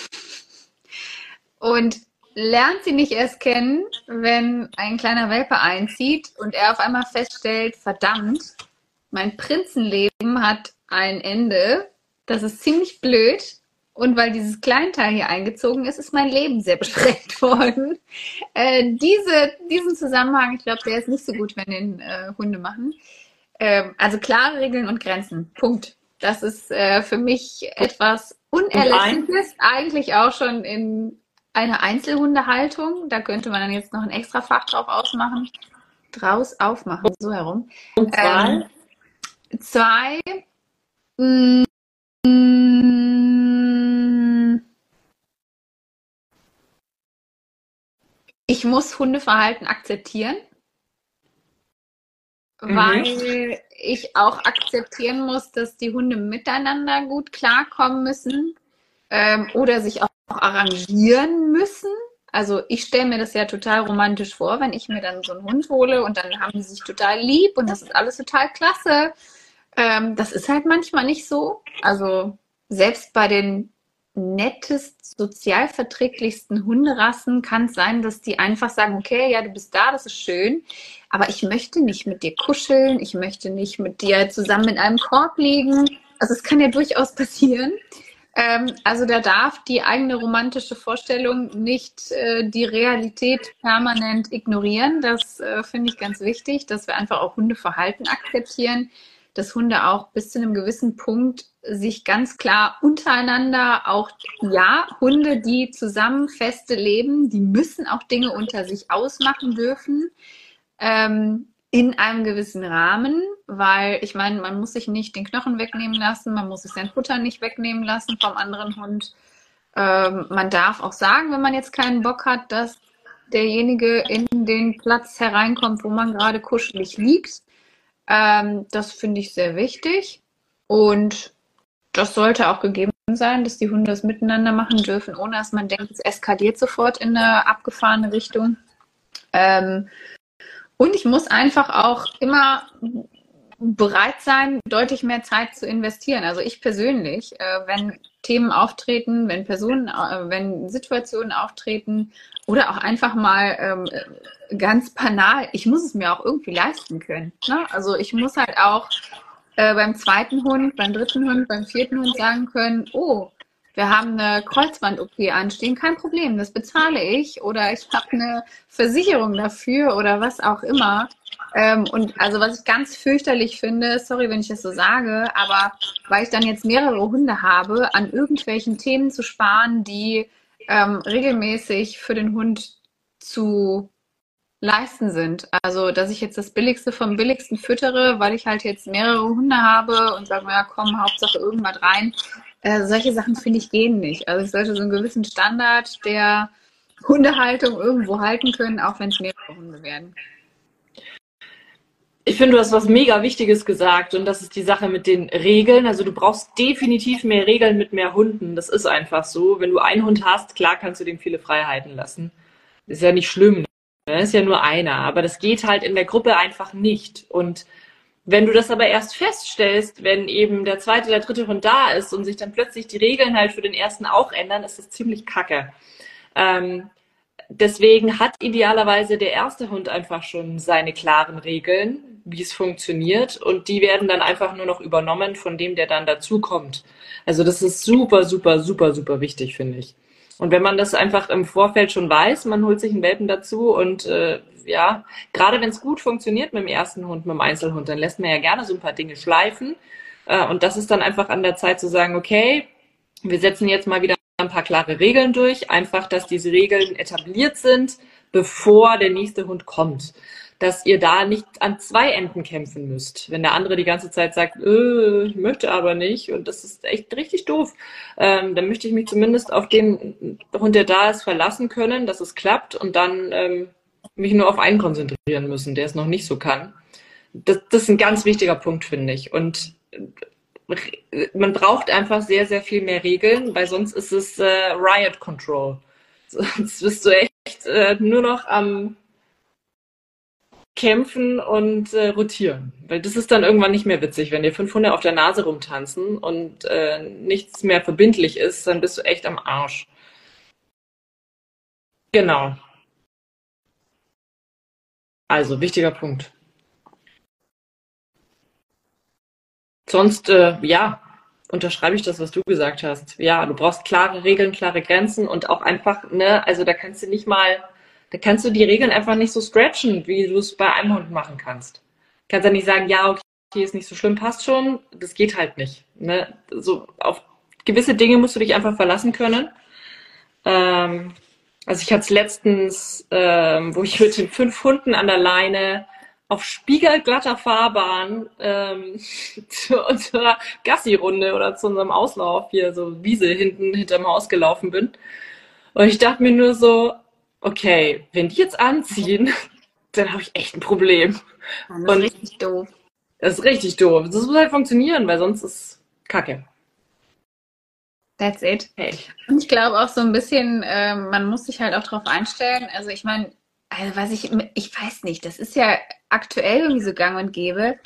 Und lernt sie nicht erst kennen, wenn ein kleiner Welpe einzieht und er auf einmal feststellt, verdammt, mein Prinzenleben hat ein Ende. Das ist ziemlich blöd. Und weil dieses Kleinteil hier eingezogen ist, ist mein Leben sehr beschränkt worden. Diesen Zusammenhang, ich glaube, der ist nicht so gut, wenn den Hunde machen. Also klare Regeln und Grenzen. Punkt. Das ist für mich etwas Unerlässliches, eigentlich auch schon in einer Einzelhundehaltung. Da könnte man dann jetzt noch ein extra Fach draus aufmachen, so herum. Und 2, ich muss Hundeverhalten akzeptieren, weil ich auch akzeptieren muss, dass die Hunde miteinander gut klarkommen müssen oder sich auch arrangieren müssen. Also ich stelle mir das ja total romantisch vor, wenn ich mir dann so einen Hund hole und dann haben die sich total lieb und das ist alles total klasse. Das ist halt manchmal nicht so. Also selbst bei den nettest, sozialverträglichsten Hunderassen kann es sein, dass die einfach sagen, okay, ja, du bist da, das ist schön, aber ich möchte nicht mit dir kuscheln, ich möchte nicht mit dir zusammen in einem Korb liegen. Also es kann ja durchaus passieren. Also da darf die eigene romantische Vorstellung nicht die Realität permanent ignorieren. Das finde ich ganz wichtig, dass wir einfach auch Hundeverhalten akzeptieren, dass Hunde auch bis zu einem gewissen Punkt sich ganz klar untereinander auch, ja, Hunde, die zusammen feste leben, die müssen auch Dinge unter sich ausmachen dürfen, in einem gewissen Rahmen, weil ich meine, man muss sich nicht den Knochen wegnehmen lassen, man muss sich sein Futter nicht wegnehmen lassen vom anderen Hund. Man darf auch sagen, wenn man jetzt keinen Bock hat, dass derjenige in den Platz hereinkommt, wo man gerade kuschelig liegt. Das finde ich sehr wichtig und das sollte auch gegeben sein, dass die Hunde das miteinander machen dürfen, ohne dass man denkt, es eskaliert sofort in eine abgefahrene Richtung. Und ich muss einfach auch immer bereit sein, deutlich mehr Zeit zu investieren. Also ich persönlich, wenn Themen auftreten, wenn Situationen auftreten oder auch einfach mal ganz banal, ich muss es mir auch irgendwie leisten können. Ne? Also ich muss halt auch beim zweiten Hund, beim dritten Hund, beim vierten Hund sagen können, oh, wir haben eine Kreuzband-OP anstehen, kein Problem, das bezahle ich oder ich habe eine Versicherung dafür oder was auch immer. Und also was ich ganz fürchterlich finde, sorry, wenn ich das so sage, aber weil ich dann jetzt mehrere Hunde habe, an irgendwelchen Themen zu sparen, die regelmäßig für den Hund zu leisten sind. Also, dass ich jetzt das Billigste vom Billigsten füttere, weil ich halt jetzt mehrere Hunde habe und sage, ja komm, Hauptsache irgendwas rein. Solche Sachen finde ich gehen nicht. Also ich sollte so einen gewissen Standard der Hundehaltung irgendwo halten können, auch wenn es mehrere Hunde werden. Ich finde, du hast was mega Wichtiges gesagt und das ist die Sache mit den Regeln. Also du brauchst definitiv mehr Regeln mit mehr Hunden. Das ist einfach so. Wenn du einen Hund hast, klar kannst du dem viele Freiheiten lassen. Ist ja nicht schlimm, ne? Ist ja nur einer. Aber das geht halt in der Gruppe einfach nicht. Und wenn du das aber erst feststellst, wenn eben der zweite, der dritte Hund da ist und sich dann plötzlich die Regeln halt für den ersten auch ändern, ist das ziemlich kacke. Deswegen hat idealerweise der erste Hund einfach schon seine klaren Regeln, wie es funktioniert, und die werden dann einfach nur noch übernommen von dem, der dann dazukommt. Also das ist super, super, super, super wichtig, finde ich. Und wenn man das einfach im Vorfeld schon weiß, man holt sich einen Welpen dazu und ja, gerade wenn es gut funktioniert mit dem ersten Hund, mit dem Einzelhund, dann lässt man ja gerne so ein paar Dinge schleifen. Und das ist dann einfach an der Zeit zu sagen, okay, wir setzen jetzt mal wieder ein paar klare Regeln durch, einfach, dass diese Regeln etabliert sind, bevor der nächste Hund kommt. Dass ihr da nicht an zwei Enden kämpfen müsst. Wenn der andere die ganze Zeit sagt, ich möchte aber nicht, und das ist echt richtig doof, dann möchte ich mich zumindest auf den Hund, der da ist, verlassen können, dass es klappt und dann mich nur auf einen konzentrieren müssen, der es noch nicht so kann. Das ist ein ganz wichtiger Punkt, finde ich. Und man braucht einfach sehr, sehr viel mehr Regeln, weil sonst ist es Riot Control. Sonst bist du echt nur noch am Kämpfen und rotieren. Weil das ist dann irgendwann nicht mehr witzig, wenn dir 5 Hunde auf der Nase rumtanzen und nichts mehr verbindlich ist, dann bist du echt am Arsch. Genau. Also, wichtiger Punkt. Sonst, ja, unterschreibe ich das, was du gesagt hast. Ja, du brauchst klare Regeln, klare Grenzen und auch einfach, ne, also da kannst du die Regeln einfach nicht so stretchen, wie du es bei einem Hund machen kannst. Du kannst ja nicht sagen, ja, okay, ist nicht so schlimm, passt schon. Das geht halt nicht. Ne? So auf gewisse Dinge musst du dich einfach verlassen können. Also ich hatte es letztens, wo ich mit den 5 Hunden an der Leine auf spiegelglatter Fahrbahn zu unserer Gassi-Runde oder zu unserem Auslauf hier, so Wiese hinterm Haus gelaufen bin. Und ich dachte mir nur so, okay, wenn die jetzt anziehen, dann habe ich echt ein Problem. Das ist Und richtig doof. das ist richtig doof. Das muss halt funktionieren, weil sonst ist Kacke. That's it. Hey. Und ich glaube auch so ein bisschen, man muss sich halt auch darauf einstellen. Also ich meine, also ich weiß nicht, das ist ja aktuell irgendwie so gang und gäbe.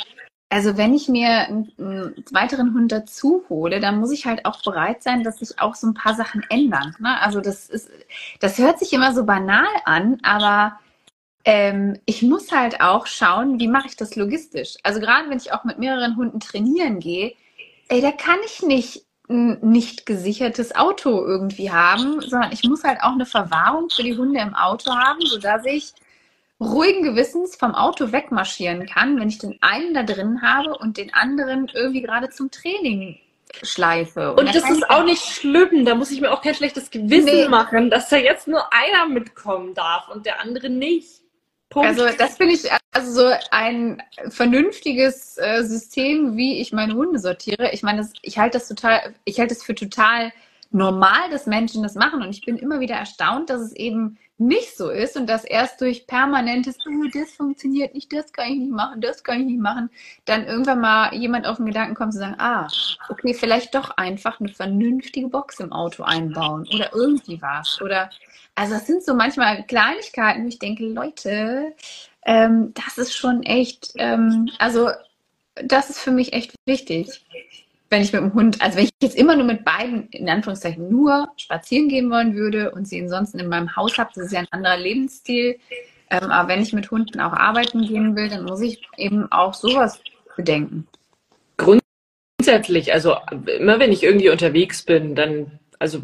Also wenn ich mir einen weiteren Hund dazu hole, dann muss ich halt auch bereit sein, dass sich auch so ein paar Sachen ändern. Ne? Also das hört sich immer so banal an, aber ich muss halt auch schauen, wie mache ich das logistisch. Also gerade wenn ich auch mit mehreren Hunden trainieren gehe, da kann ich nicht ein nicht gesichertes Auto irgendwie haben, sondern ich muss halt auch eine Verwahrung für die Hunde im Auto haben, sodass ich ruhigen Gewissens vom Auto wegmarschieren kann, wenn ich den einen da drin habe und den anderen irgendwie gerade zum Training schleife. Und das ist auch nicht schlimm, da muss ich mir auch kein schlechtes Gewissen machen, dass da jetzt nur einer mitkommen darf und der andere nicht. Punkt. Also das finde ich so ein vernünftiges System, wie ich meine Hunde sortiere. Ich meine, ich halte es für total normal, dass Menschen das machen, und ich bin immer wieder erstaunt, dass es eben nicht so ist und dass erst durch permanentes, das funktioniert nicht, das kann ich nicht machen, das kann ich nicht machen, dann irgendwann mal jemand auf den Gedanken kommt zu sagen, okay, vielleicht doch einfach eine vernünftige Box im Auto einbauen oder irgendwie was. Oder also das sind so manchmal Kleinigkeiten, wo ich denke, Leute, das ist schon echt, also das ist für mich echt wichtig. Wenn ich mit dem Hund, also wenn ich jetzt immer nur mit beiden, in Anführungszeichen, nur spazieren gehen wollen würde und sie ansonsten in meinem Haus habe, das ist ja ein anderer Lebensstil. Aber wenn ich mit Hunden auch arbeiten gehen will, dann muss ich eben auch sowas bedenken. Grundsätzlich, also immer wenn ich irgendwie unterwegs bin, dann, also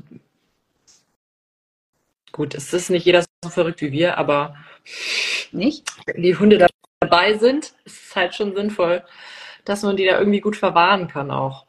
gut, es ist nicht jeder so verrückt wie wir, aber Nicht? wenn die Hunde dabei sind, ist es halt schon sinnvoll, dass man die da irgendwie gut verwahren kann auch.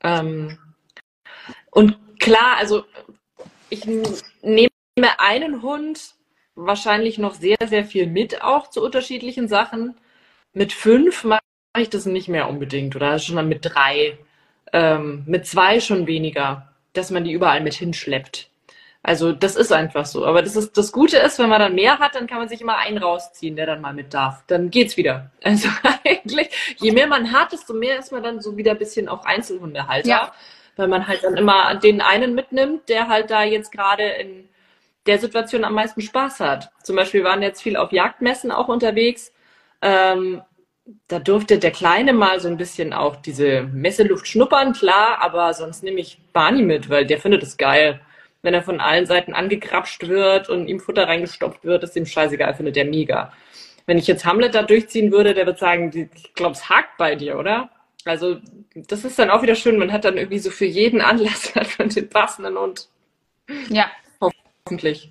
Und klar, also ich nehme einen Hund wahrscheinlich noch sehr, sehr viel mit, auch zu unterschiedlichen Sachen. Mit 5 mache ich das nicht mehr unbedingt oder schon mal mit 3. Mit 2 schon weniger, dass man die überall mit hinschleppt. Also das ist einfach so. Aber das Gute ist, wenn man dann mehr hat, dann kann man sich immer einen rausziehen, der dann mal mit darf. Dann geht's wieder. Also eigentlich, je mehr man hat, desto mehr ist man dann so wieder ein bisschen auch Einzelhundehalter. Ja. Weil man halt dann immer den einen mitnimmt, der halt da jetzt gerade in der Situation am meisten Spaß hat. Zum Beispiel waren jetzt viel auf Jagdmessen auch unterwegs. Da durfte der Kleine mal so ein bisschen auch diese Messeluft schnuppern, klar, aber sonst nehme ich Barney mit, weil der findet es geil. Wenn er von allen Seiten angekrapscht wird und ihm Futter reingestopft wird, ist ihm scheißegal, findet der mega. Wenn ich jetzt Hamlet da durchziehen würde, der wird sagen, ich glaube, es hakt bei dir, oder? Also das ist dann auch wieder schön, man hat dann irgendwie so für jeden Anlass von den passenden Hund. Ja. Hoffentlich.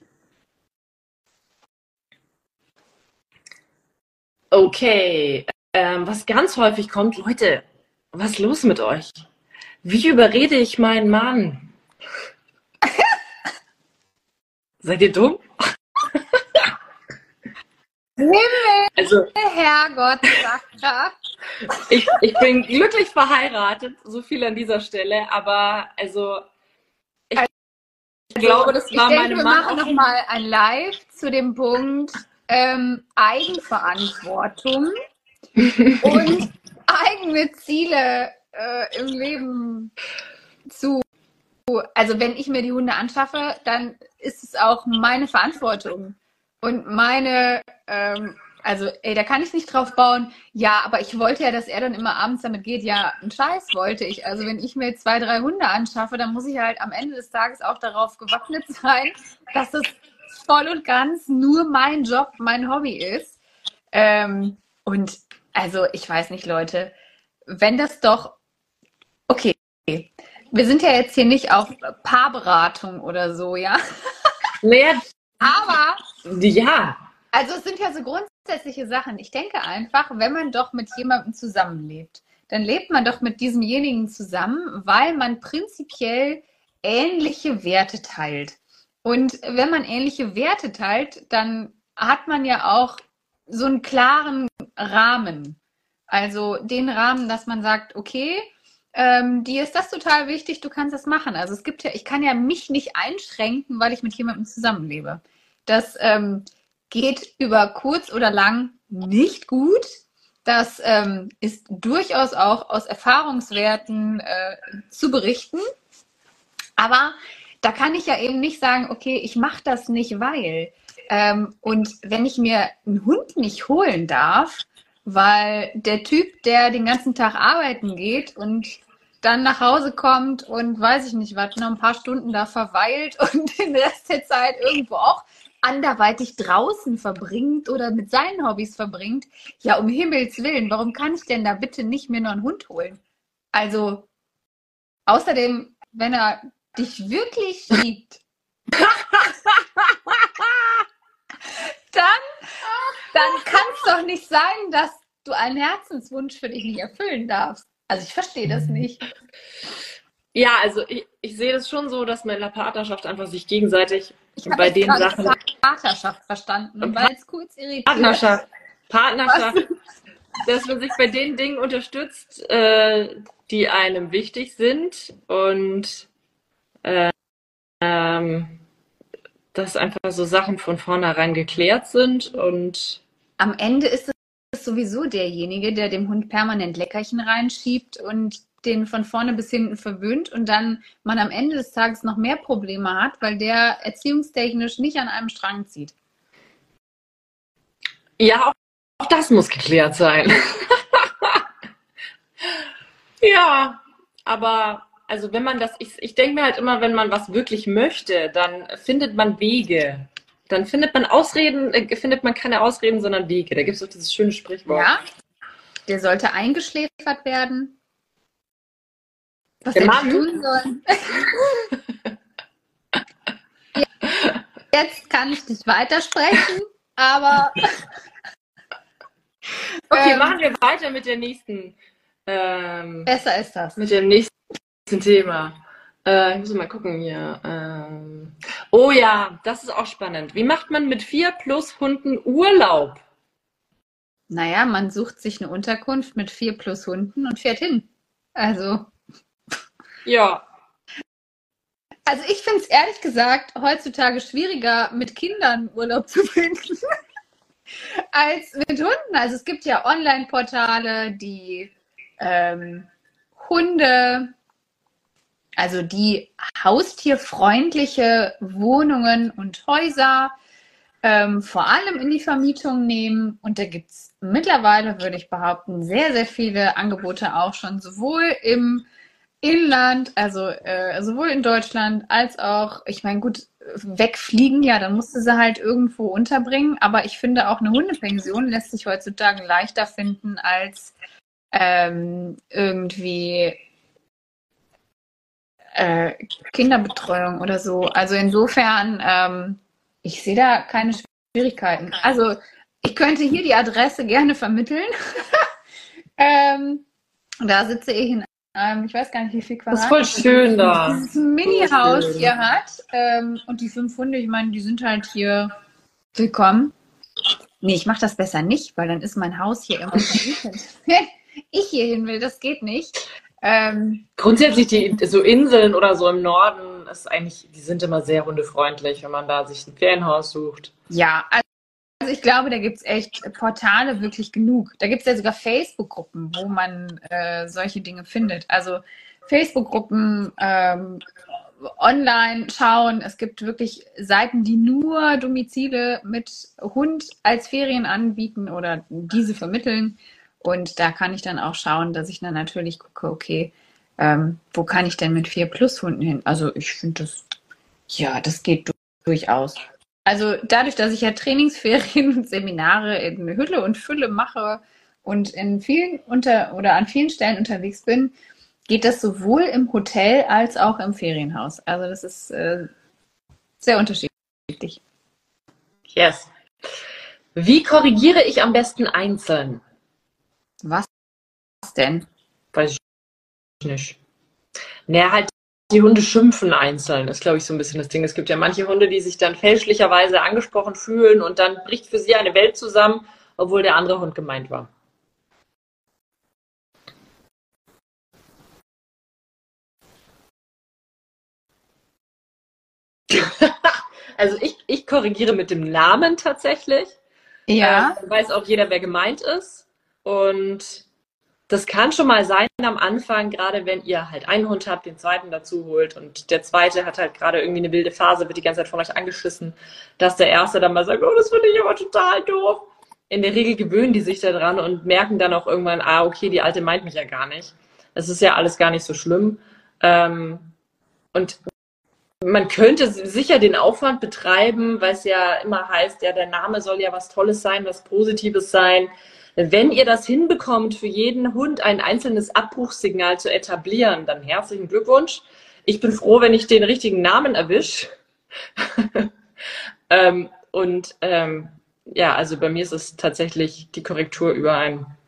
Okay, was ganz häufig kommt, Leute, was ist los mit euch? Wie überrede ich meinen Mann? Seid ihr dumm? Himmel, Also, Herrgott, Sascha. ich bin glücklich verheiratet, so viel an dieser Stelle, aber also ich glaube, das war meinem Mann auch. Wir machen nochmal ein Live zu dem Punkt Eigenverantwortung und eigene Ziele im Leben zu. Also wenn ich mir die Hunde anschaffe, dann ist es auch meine Verantwortung und meine, da kann ich nicht drauf bauen, ja, aber ich wollte ja, dass er dann immer abends damit geht. Ja, einen Scheiß wollte ich. Also wenn ich mir 2, 3 Hunde anschaffe, dann muss ich halt am Ende des Tages auch darauf gewappnet sein, dass es voll und ganz nur mein Job, mein Hobby ist. Und also ich weiß nicht, Leute, wenn das doch, okay, wir sind ja jetzt hier nicht auf Paarberatung oder so, ja? Naja, aber ja. Also es sind ja so grundsätzliche Sachen. Ich denke einfach, wenn man doch mit jemandem zusammenlebt, dann lebt man doch mit diesemjenigen zusammen, weil man prinzipiell ähnliche Werte teilt. Und wenn man ähnliche Werte teilt, dann hat man ja auch so einen klaren Rahmen. Also den Rahmen, dass man sagt, okay, dir ist das total wichtig, du kannst das machen. Also es gibt ja, ich kann ja mich nicht einschränken, weil ich mit jemandem zusammenlebe. Das geht über kurz oder lang nicht gut. Das ist durchaus auch aus Erfahrungswerten zu berichten. Aber da kann ich ja eben nicht sagen, okay, ich mache das nicht, weil. Und wenn ich mir einen Hund nicht holen darf, weil der Typ, der den ganzen Tag arbeiten geht und dann nach Hause kommt und weiß ich nicht was, noch ein paar Stunden da verweilt und den Rest der Zeit irgendwo auch anderweitig draußen verbringt oder mit seinen Hobbys verbringt, ja, um Himmels Willen, warum kann ich denn da bitte nicht mir noch einen Hund holen? Also, außerdem, wenn er dich wirklich liebt, dann kann es doch nicht sein, dass du einen Herzenswunsch für dich nicht erfüllen darfst. Also ich verstehe das nicht. Ja, also ich sehe das schon so, dass man in der Partnerschaft einfach sich gegenseitig Ich habe bei jetzt den gerade Sachen... Partnerschaft verstanden und war jetzt kurz irritiert. Partnerschaft, dass man sich bei den Dingen unterstützt, die einem wichtig sind und dass einfach so Sachen von vornherein geklärt sind und Am Ende ist es sowieso derjenige, der dem Hund permanent Leckerchen reinschiebt und den von vorne bis hinten verwöhnt und dann man am Ende des Tages noch mehr Probleme hat, weil der erziehungstechnisch nicht an einem Strang zieht. ja, auch das muss geklärt sein. Ja, aber also wenn man das, ich denke mir halt immer, wenn man was wirklich möchte, dann findet man Wege. Dann findet man Ausreden, findet man keine Ausreden, sondern Wege. Da gibt es doch dieses schöne Sprichwort. Ja, der sollte eingeschläfert werden. Was Der hätte ich Mann? tun sollen? Jetzt kann ich nicht weitersprechen, aber Okay, machen wir weiter mit der nächsten, besser ist das. mit dem nächsten Thema. Ich muss mal gucken hier. Oh ja, das ist auch spannend. Wie macht man mit 4+ Hunden Urlaub? Naja, man sucht sich eine Unterkunft mit 4+ Hunden und fährt hin. Also Ja, ich finde es ehrlich gesagt heutzutage schwieriger, mit Kindern Urlaub zu finden, als mit Hunden. Also es gibt ja Online-Portale, die Hunde, also die haustierfreundliche Wohnungen und Häuser vor allem in die Vermietung nehmen. Und da gibt es mittlerweile, würde ich behaupten, sehr, sehr viele Angebote auch schon, sowohl im Inland, also sowohl in Deutschland als auch, ich meine, gut, wegfliegen, ja, dann musst du sie halt irgendwo unterbringen. Aber ich finde auch eine Hundepension lässt sich heutzutage leichter finden als irgendwie Kinderbetreuung oder so. Also insofern, ich sehe da keine Schwierigkeiten. Also ich könnte hier die Adresse gerne vermitteln. Da sitze ich in einem, ich weiß gar nicht, wie viel das Quadrat. ist voll schön da. Dieses Mini-Haus hier hat. Und die 5 Hunde, ich meine, die sind halt hier willkommen. Nee, ich mache das besser nicht, weil dann ist mein Haus hier immer vermietet. Wenn ich hier hin will, das geht nicht. Grundsätzlich so Inseln oder so im Norden ist eigentlich, die sind immer sehr hundefreundlich, wenn man da sich ein Ferienhaus sucht. Ja, also ich glaube, da gibt es echt Portale wirklich genug. Da gibt es ja sogar Facebook-Gruppen, wo man solche Dinge findet. Also Facebook-Gruppen, online schauen. Es gibt wirklich Seiten, die nur Domizile mit Hund als Ferien anbieten oder diese vermitteln. Und da kann ich dann auch schauen, dass ich dann natürlich gucke, okay, wo kann ich denn mit 4+ Hunden hin? Also ich finde das, ja, das geht durchaus. Also dadurch, dass ich ja Trainingsferien und Seminare in Hülle und Fülle mache und in vielen an vielen Stellen unterwegs bin, geht das sowohl im Hotel als auch im Ferienhaus. Also das ist sehr unterschiedlich. Yes. Wie korrigiere ich am besten einzeln? Was denn? Weiß ich nicht. Naja, halt die Hunde schimpfen einzeln, ist, glaube ich, so ein bisschen das Ding. Es gibt ja manche Hunde, die sich dann fälschlicherweise angesprochen fühlen und dann bricht für sie eine Welt zusammen, obwohl der andere Hund gemeint war. Also ich korrigiere mit dem Namen tatsächlich. Ja. Weiß auch jeder, wer gemeint ist. Und das kann schon mal sein am Anfang, gerade wenn ihr halt einen Hund habt, den zweiten dazu holt und der zweite hat halt gerade irgendwie eine wilde Phase, wird die ganze Zeit von euch angeschissen, dass der erste dann mal sagt, oh, das finde ich aber total doof. in der Regel gewöhnen die sich daran und merken dann auch irgendwann, okay, die Alte meint mich ja gar nicht. Das ist ja alles gar nicht so schlimm. Und man könnte sicher den Aufwand betreiben, weil es ja immer heißt, ja, der Name soll ja was Tolles sein, was Positives sein. Wenn ihr das hinbekommt, für jeden Hund ein einzelnes Abbruchssignal zu etablieren, dann herzlichen Glückwunsch. Ich bin froh, wenn ich den richtigen Namen erwische. Ja, also bei mir ist es tatsächlich die Korrektur über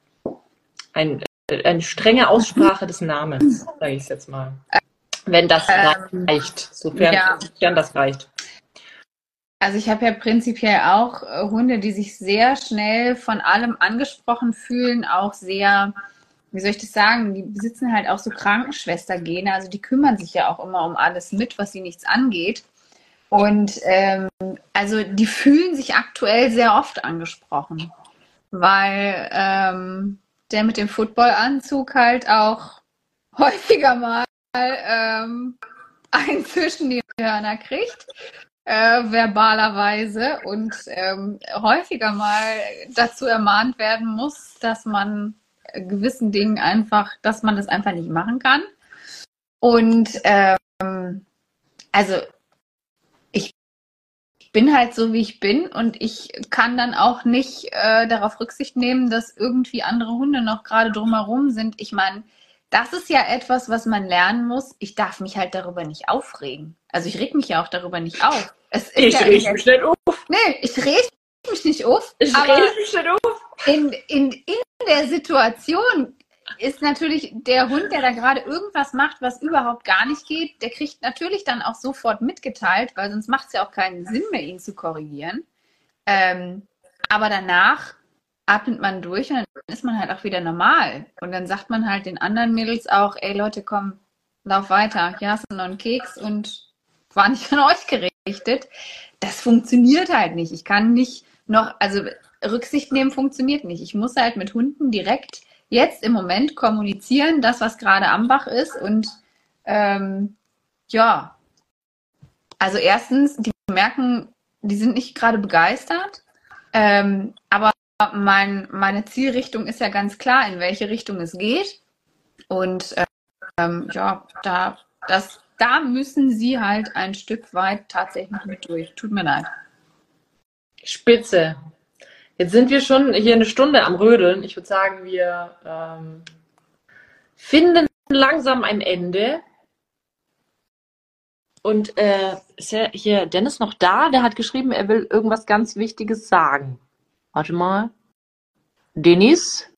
eine strenge Aussprache des Namens, sage ich es jetzt mal. Wenn das reicht, sofern das reicht. Also ich habe ja prinzipiell auch Hunde, die sich sehr schnell von allem angesprochen fühlen, auch sehr, wie soll ich das sagen, die besitzen halt auch so Krankenschwestergene, also die kümmern sich ja auch immer um alles mit, was sie nichts angeht. Und also die fühlen sich aktuell sehr oft angesprochen, weil der mit dem Footballanzug halt auch häufiger mal einen zwischen die Hörner kriegt, verbalerweise, und häufiger mal dazu ermahnt werden muss, dass man gewissen Dingen einfach, dass man das einfach nicht machen kann. Und also ich bin halt so, wie ich bin, und ich kann dann auch nicht darauf Rücksicht nehmen, dass irgendwie andere Hunde noch gerade drumherum sind. Ich meine, das ist ja etwas, was man lernen muss. Ich darf mich halt darüber nicht aufregen. Also ich reg mich ja auch darüber nicht auf. Ich reg mich nicht auf. Nee, ich reg mich nicht auf. Ich reg mich nicht auf. In der Situation ist natürlich der Hund, der da gerade irgendwas macht, was überhaupt gar nicht geht, der kriegt natürlich dann auch sofort mitgeteilt, weil sonst macht es ja auch keinen Sinn mehr, ihn zu korrigieren. Aber danach atmet man durch und dann ist man halt auch wieder normal. Und dann sagt man halt den anderen Mädels auch, ey Leute, komm, lauf weiter. Hier hast du noch einen Keks und war nicht an euch gerichtet. Das funktioniert halt nicht. Ich kann nicht noch, also Rücksicht nehmen funktioniert nicht. Ich muss halt mit Hunden direkt jetzt im Moment kommunizieren, das, was gerade am Bach ist. Und ja, also erstens, die merken, die sind nicht gerade begeistert, aber meine Zielrichtung ist ja ganz klar, in welche Richtung es geht. Und ja, da müssen sie halt ein Stück weit tatsächlich mit durch. Tut mir leid. Spitze. Jetzt sind wir schon hier eine Stunde am Rödeln. Ich würde sagen, wir finden langsam ein Ende. Und ist ja hier Dennis noch da? Der hat geschrieben, er will irgendwas ganz Wichtiges sagen. Warte mal. Dennis?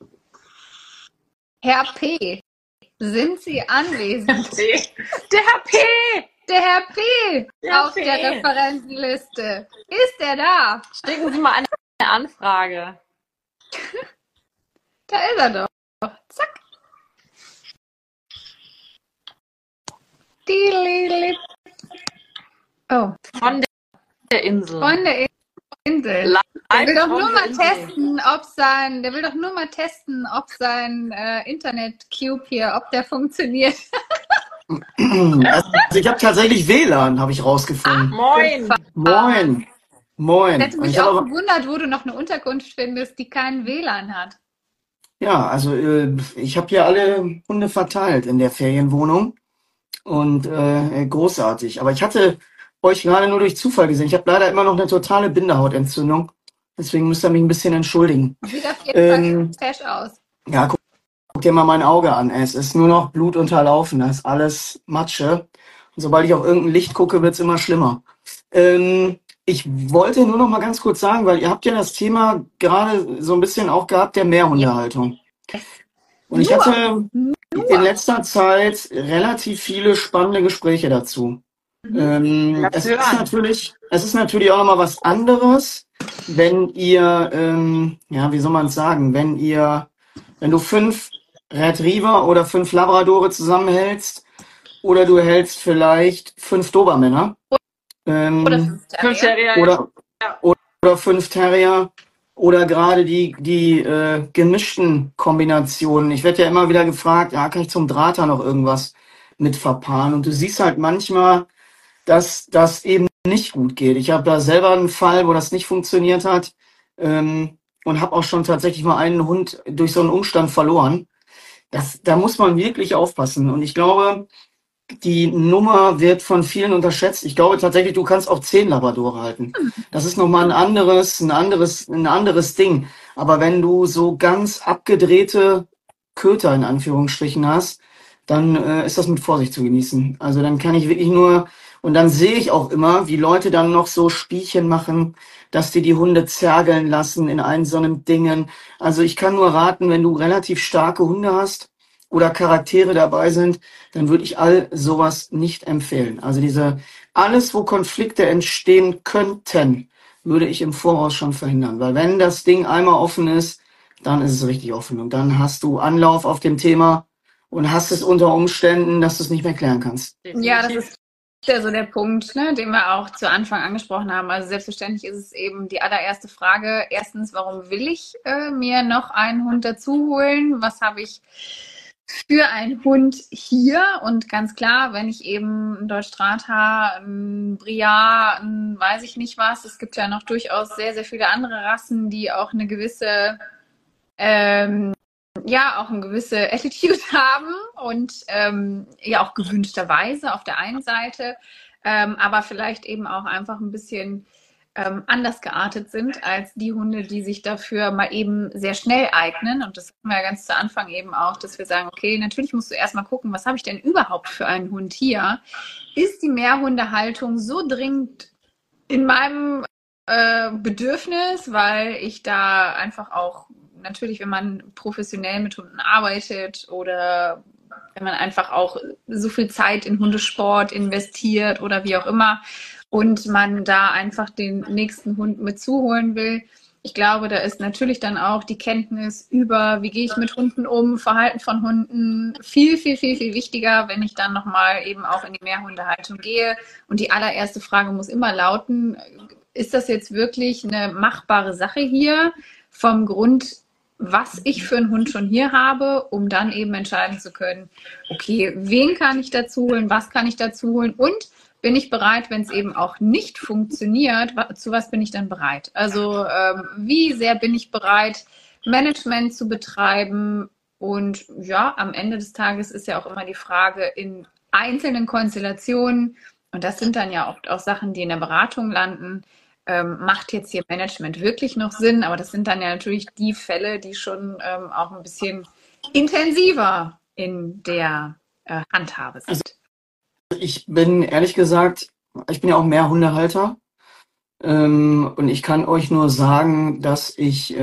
Herr P., sind Sie anwesend? Der Herr P. Der Herr P. Der auf P. der Referentenliste. Ist er da? Schicken Sie mal eine Anfrage. Da ist er doch. Zack. Oh. Von der Insel. Von der Insel. Der will doch nur mal testen, ob sein Internet-Cube hier, ob der funktioniert. Also ich habe tatsächlich WLAN, habe ich rausgefunden. Moin. Moin. Moin. Ich hätte mich auch gewundert, wo du noch eine Unterkunft findest, die keinen WLAN hat. Ja, also ich habe hier alle Hunde verteilt in der Ferienwohnung und großartig. Aber ich hatte euch gerade nur durch Zufall gesehen. Ich habe leider immer noch eine totale Bindehautentzündung. Deswegen müsst ihr mich ein bisschen entschuldigen. Sieht auf jeden Fall fesch aus. Ja, guck dir mal mein Auge an. Es ist nur noch blutunterlaufen. Das ist alles Matsche. Und sobald ich auf irgendein Licht gucke, wird es immer schlimmer. Ich wollte nur noch mal ganz kurz sagen, weil ihr habt ja das Thema gerade so ein bisschen auch gehabt, der Mehrhundehaltung. Und ich hatte in letzter Zeit relativ viele spannende Gespräche dazu. Es ist natürlich auch noch mal was anderes, wenn ihr, ja, wie soll man es sagen, wenn du 5 Retriever oder 5 Labradore zusammenhältst oder du hältst vielleicht 5 Dobermänner. Oder 5 Terrier. Oder 5 Terrier oder gerade die gemischten Kombinationen. Ich werde ja immer wieder gefragt, ja, kann ich zum Drahthaar noch irgendwas mit verpaaren? Und du siehst halt manchmal, dass das eben nicht gut geht. Ich habe da selber einen Fall, wo das nicht funktioniert hat. und habe auch schon tatsächlich mal einen Hund durch so einen Umstand verloren. Da muss man wirklich aufpassen. Und ich glaube, die Nummer wird von vielen unterschätzt. Ich glaube tatsächlich, du kannst auch 10 Labradore halten. Das ist nochmal ein anderes Ding. Aber wenn du so ganz abgedrehte Köter in Anführungsstrichen hast, dann ist das mit Vorsicht zu genießen. Also dann kann ich wirklich nur, und dann sehe ich auch immer, wie Leute dann noch so Spielchen machen, dass die Hunde zergeln lassen in allen so einem Dingen. Also ich kann nur raten, wenn du relativ starke Hunde hast oder Charaktere dabei sind, dann würde ich all sowas nicht empfehlen. Also alles, wo Konflikte entstehen könnten, würde ich im Voraus schon verhindern. Weil wenn das Ding einmal offen ist, dann ist es richtig offen. Und dann hast du Anlauf auf dem Thema und hast es unter Umständen, dass du es nicht mehr klären kannst. Ja, das ist ja so der Punkt, ne, den wir auch zu Anfang angesprochen haben. Also selbstverständlich ist es eben die allererste Frage. Erstens, warum will ich mir noch einen Hund dazu holen? Was habe ich für einen Hund hier? Und ganz klar, wenn ich eben ein Deutsch Drahthaar, ein Briard, ein weiß ich nicht was, es gibt ja noch durchaus sehr, sehr viele andere Rassen, die auch eine gewisse auch eine gewisse Attitude haben und ja auch gewünschterweise auf der einen Seite, aber vielleicht eben auch einfach ein bisschen anders geartet sind als die Hunde, die sich dafür mal eben sehr schnell eignen. Und das hatten wir ja ganz zu Anfang eben auch, dass wir sagen, okay, natürlich musst du erstmal gucken, was habe ich denn überhaupt für einen Hund hier? Ist die Mehrhundehaltung so dringend in meinem Bedürfnis, weil ich da einfach auch natürlich, wenn man professionell mit Hunden arbeitet oder wenn man einfach auch so viel Zeit in Hundesport investiert oder wie auch immer und man da einfach den nächsten Hund mit zuholen will. Ich glaube, da ist natürlich dann auch die Kenntnis über, wie gehe ich mit Hunden um, Verhalten von Hunden viel, viel, viel, viel wichtiger, wenn ich dann nochmal eben auch in die Mehrhundehaltung gehe. Und die allererste Frage muss immer lauten, ist das jetzt wirklich eine machbare Sache hier vom Grund, was ich für einen Hund schon hier habe, um dann eben entscheiden zu können, okay, wen kann ich dazu holen, was kann ich dazu holen und bin ich bereit, wenn es eben auch nicht funktioniert, zu was bin ich dann bereit? Also wie sehr bin ich bereit, Management zu betreiben? Und ja, am Ende des Tages ist ja auch immer die Frage in einzelnen Konstellationen, und das sind dann ja oft auch Sachen, die in der Beratung landen, macht jetzt hier Management wirklich noch Sinn? Aber das sind dann ja natürlich die Fälle, die schon auch ein bisschen intensiver in der Handhabe sind. Ich bin ehrlich gesagt, ich bin ja auch Mehrhundehalter und ich kann euch nur sagen, dass ich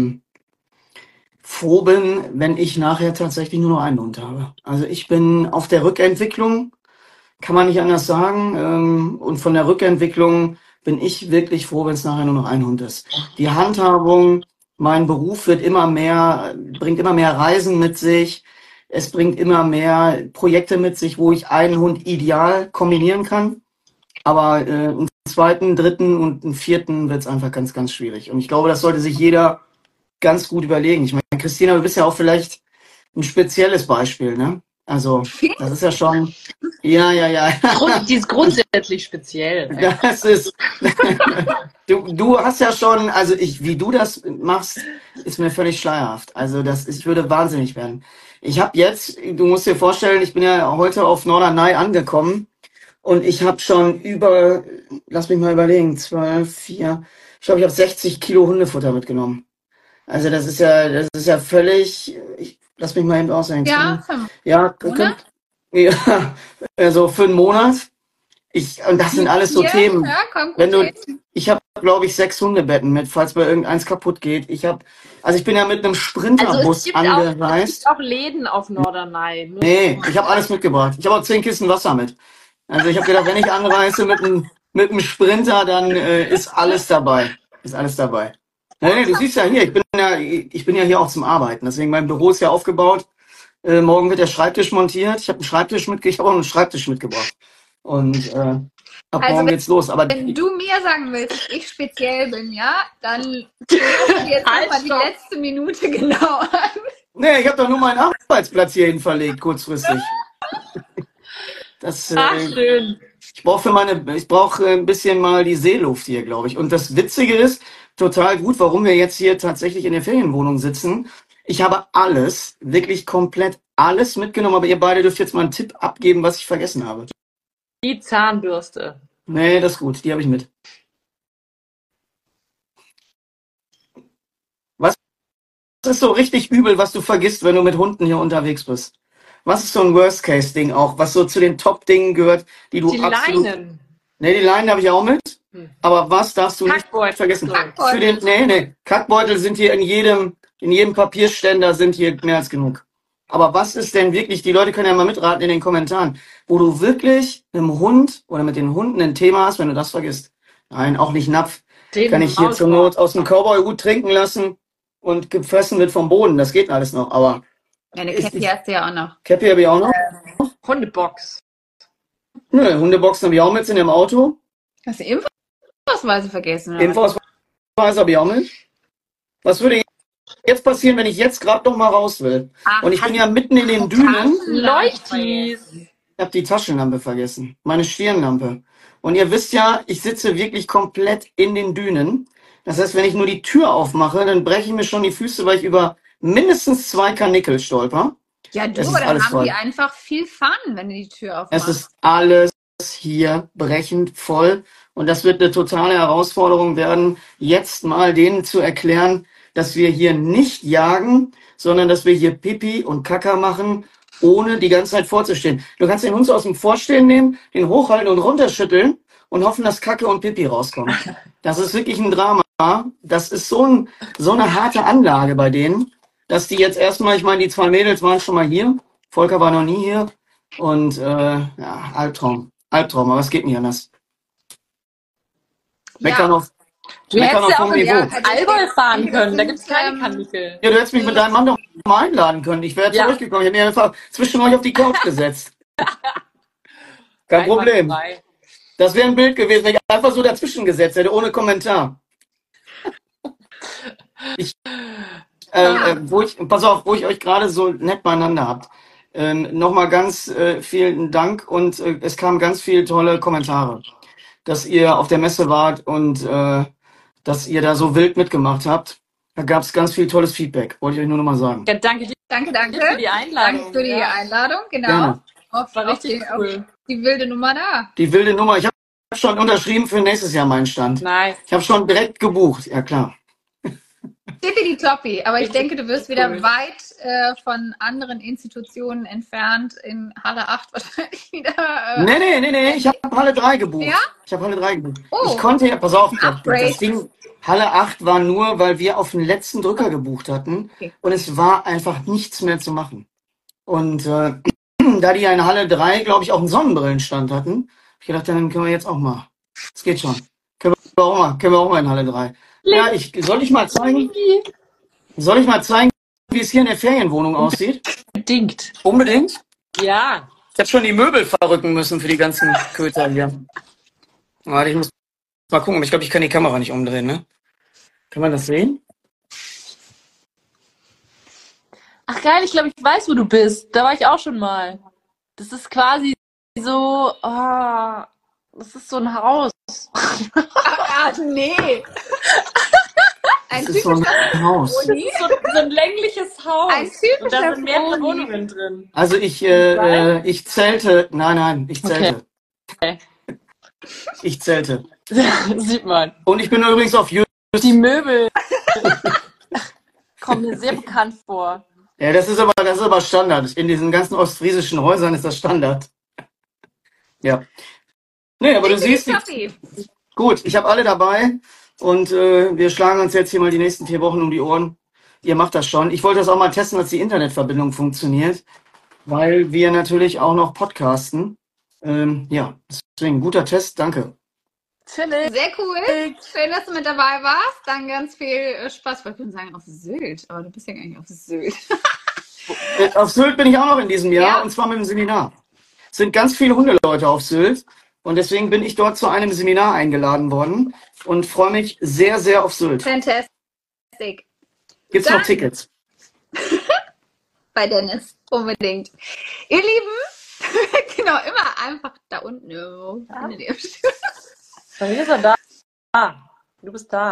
froh bin, wenn ich nachher tatsächlich nur noch einen Hund habe. Also ich bin auf der Rückentwicklung, kann man nicht anders sagen, und von der Rückentwicklung bin ich wirklich froh, wenn es nachher nur noch ein Hund ist. Die Handhabung, mein Beruf bringt immer mehr Reisen mit sich. Es bringt immer mehr Projekte mit sich, wo ich einen Hund ideal kombinieren kann. Aber einen zweiten, dritten und einen vierten wird es einfach ganz, ganz schwierig. Und ich glaube, das sollte sich jeder ganz gut überlegen. Ich meine, Christina, du bist ja auch vielleicht ein spezielles Beispiel, ne? Also, das ist ja schon, ja. Die ist grundsätzlich speziell. Das ist, du hast ja schon, also wie du das machst, ist mir völlig schleierhaft. Also, ich würde wahnsinnig werden. Ich habe jetzt, du musst dir vorstellen, ich bin ja heute auf Norderney angekommen und ich habe schon lass mich mal überlegen, 12, 4, ich glaube, ich habe 60 Kilo Hundefutter mitgenommen. Also das ist ja völlig, lass mich mal eben ausrechnen. Ja, also für einen Monat. Und das sind alles so Themen. Ja, ich habe, glaube ich, 6 Hundebetten mit, falls bei irgendeins kaputt geht. Ich bin ja mit einem Sprinterbus angereist. Es gibt auch Läden auf Norderney. Nee, ich habe alles mitgebracht. Ich habe auch 10 Kisten Wasser mit. Also ich habe gedacht, wenn ich anreise mit einem Sprinter, dann ist alles dabei. Nee, du siehst ja hier, ich bin ja hier auch zum Arbeiten. Deswegen mein Büro ist ja aufgebaut. Morgen wird der Schreibtisch montiert. Ich habe auch einen Schreibtisch mitgebracht. Und ab morgen geht's los. Aber wenn du mir sagen willst, dass ich speziell bin, ja, dann jetzt mal die letzte Minute genau an. Nee, ich habe doch nur meinen Arbeitsplatz hierhin verlegt, kurzfristig. Schön. Ich brauche ein bisschen mal die Seeluft hier, glaube ich. Und das Witzige ist, total gut, warum wir jetzt hier tatsächlich in der Ferienwohnung sitzen. Ich habe alles, wirklich komplett alles mitgenommen, aber ihr beide dürft jetzt mal einen Tipp abgeben, was ich vergessen habe. Die Zahnbürste. Nee, das ist gut, die habe ich mit. Was ist so richtig übel, was du vergisst, wenn du mit Hunden hier unterwegs bist? Was ist so ein Worst-Case-Ding auch, was so zu den Top-Dingen gehört, die du Die absolut... Leinen. Nee, die Leinen habe ich auch mit. Aber was darfst du nicht Kackbeutel. vergessen? Kackbeutel. Nee. Kackbeutel sind hier in jedem Papierständer sind hier mehr als genug. Aber was ist denn wirklich, die Leute können ja mal mitraten in den Kommentaren, wo du wirklich mit dem Hund oder mit den Hunden ein Thema hast, wenn du das vergisst? Nein, auch nicht Napf. Kann ich hier zur Not aus dem Cowboy-Hut trinken lassen und gefressen wird vom Boden. Das geht alles noch. Aber Eine Cappy hast du ja auch noch. Cappy habe ich auch noch. Hundebox. Nö, Hundeboxen habe ich auch mit, sind im Auto. Hast du Impfausweise vergessen? Oder? Impfausweis habe ich auch mit. Was würde jetzt passieren, wenn ich jetzt gerade noch mal raus will? Ach, Und ich bin ja mitten in den Dünen. Leuchtis. Ich habe die Taschenlampe vergessen. Meine Stirnlampe. Und ihr wisst ja, ich sitze wirklich komplett in den Dünen. Das heißt, wenn ich nur die Tür aufmache, dann breche ich mir schon die Füße, weil ich über mindestens 2 Karnickel stolper. Ja, du, Es ist aber dann alles haben voll. die einfach viel Fun, wenn du die Tür Es aufmachst. ist alles hier brechend voll. Und das wird eine totale Herausforderung werden, jetzt mal denen zu erklären, dass wir hier nicht jagen, sondern dass wir hier Pipi und Kaka machen, ohne die ganze Zeit vorzustehen. Du kannst den Hund so aus dem Vorstehen nehmen, den hochhalten und runterschütteln und hoffen, dass Kacke und Pipi rauskommen. Das ist wirklich ein Drama. Das ist so eine harte Anlage bei denen, dass die jetzt erstmal, ich meine, die 2 Mädels waren schon mal hier. Volker war noch nie hier. Und ja, Albtraum, aber es geht nicht anders. Meckern auf Du hättest ja auch hohem in Niveau. Allgäu fahren können. Da gibt es keine Karnickel. Ja, du hättest mich mit deinem Mann doch mal einladen können. Ich wäre zurückgekommen. Ich hätte mich einfach zwischen euch auf die Couch gesetzt. Kein Problem. Einwandfrei. Das wäre ein Bild gewesen, wenn ich einfach so dazwischen gesetzt hätte, ohne Kommentar. Pass auf, wo ich euch gerade so nett beieinander habt. Nochmal ganz vielen Dank und es kamen ganz viele tolle Kommentare, dass ihr auf der Messe wart und dass ihr da so wild mitgemacht habt. Da gab es ganz viel tolles Feedback, wollte ich euch nur noch mal sagen. Ja, danke dir Danke. für die Einladung. Danke für die Einladung, genau. Gerne. War richtig cool. Auf die wilde Nummer da. Die wilde Nummer, ich habe schon unterschrieben für nächstes Jahr meinen Stand. Nice. Ich habe schon direkt gebucht, ja klar. Tippity-Toppi, aber ich Richtig denke, du wirst wieder cool. weit von anderen Institutionen entfernt in Halle 8 wahrscheinlich wieder. Nee, ich habe Halle 3 gebucht. Ja? Ich habe Halle 3 gebucht. Oh. Ich konnte ja, pass auf, Upgrade. das Ding, Halle 8 war nur, weil wir auf den letzten Drücker gebucht hatten Okay. und es war einfach nichts mehr zu machen. Und da die ja in Halle 3, glaube ich, auch einen Sonnenbrillenstand hatten, hab ich gedacht, dann können wir jetzt auch mal. Es geht schon. Können wir auch mal in Halle 3. Ja, soll ich mal zeigen, wie es hier in der Ferienwohnung aussieht? Bedingt. Unbedingt. Ja. Ich habe schon die Möbel verrücken müssen für die ganzen Köter hier. Warte, ich muss mal gucken, aber ich glaube, ich kann die Kamera nicht umdrehen, ne? Kann man das sehen? Ach geil, ich glaube, ich weiß, wo du bist. Da war ich auch schon mal. Das ist quasi so, das ist so ein Haus. Ach nee. Ein Das ist so ein Haus. So ein längliches Haus. Ein typischer Und da sind mehrere Brody. Wohnungen drin. Also ich zelte. Nein, ich zelte. Okay. Ich zelte. Sieht man. Und ich bin übrigens auf YouTube. Die Möbel kommen mir sehr bekannt vor. Ja, das ist aber Standard. In diesen ganzen ostfriesischen Häusern ist das Standard. Ja. Nee, aber du siehst, Tippity-Toppi. gut, ich habe alle dabei und wir schlagen uns jetzt hier mal die nächsten 4 Wochen um die Ohren. Ihr macht das schon. Ich wollte das auch mal testen, dass die Internetverbindung funktioniert, weil wir natürlich auch noch podcasten. Ja, deswegen guter Test, danke. Philipp. Sehr cool. Schön, dass du mit dabei warst. Dann ganz viel Spaß. Ich würde sagen auf Sylt, aber du bist ja gar nicht auf Sylt. Auf Sylt bin ich auch noch in diesem Jahr, Ja? und zwar mit dem Seminar. Es sind ganz viele Hundeleute auf Sylt und deswegen bin ich dort zu einem Seminar eingeladen worden und freue mich sehr, sehr auf Sylt. Fantastic. Gibt's noch Dann- Tickets? Bei Dennis. Unbedingt. Ihr Lieben, genau, immer einfach da unten irgendwo. Findet ihr. Bei mir ist er da. Du bist da.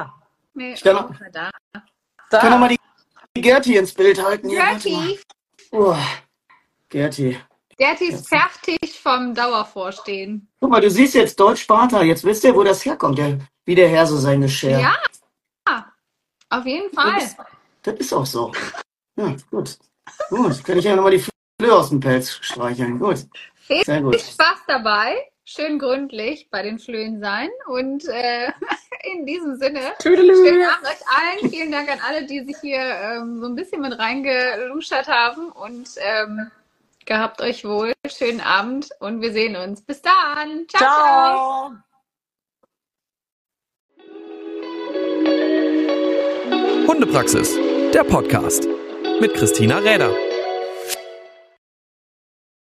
Nee, Ich kann auch nicht mehr da. kann noch mal die Gerti ins Bild halten. Hier, warte Gerti, mal. Gerti. Gerti ist fertig vom Dauervorstehen. Guck mal, du siehst jetzt Deutsch-Sparta. Jetzt wisst ihr, wo das herkommt, wie der Herr so sein Geschirr. Ja, auf jeden Fall. Das ist auch so. Ja, gut. Gut, kann ich ja nochmal die Flöhe aus dem Pelz streicheln. Gut. Sehr gut. Viel Spaß dabei. Schön gründlich bei den Flöhen sein. Und in diesem Sinne, schönen Abend euch allen. Vielen Dank an alle, die sich hier so ein bisschen mit reingeluschert haben. Und gehabt euch wohl. Schönen Abend und wir sehen uns. Bis dann. Ciao, ciao. Hundepraxis, der Podcast mit Christina Räder.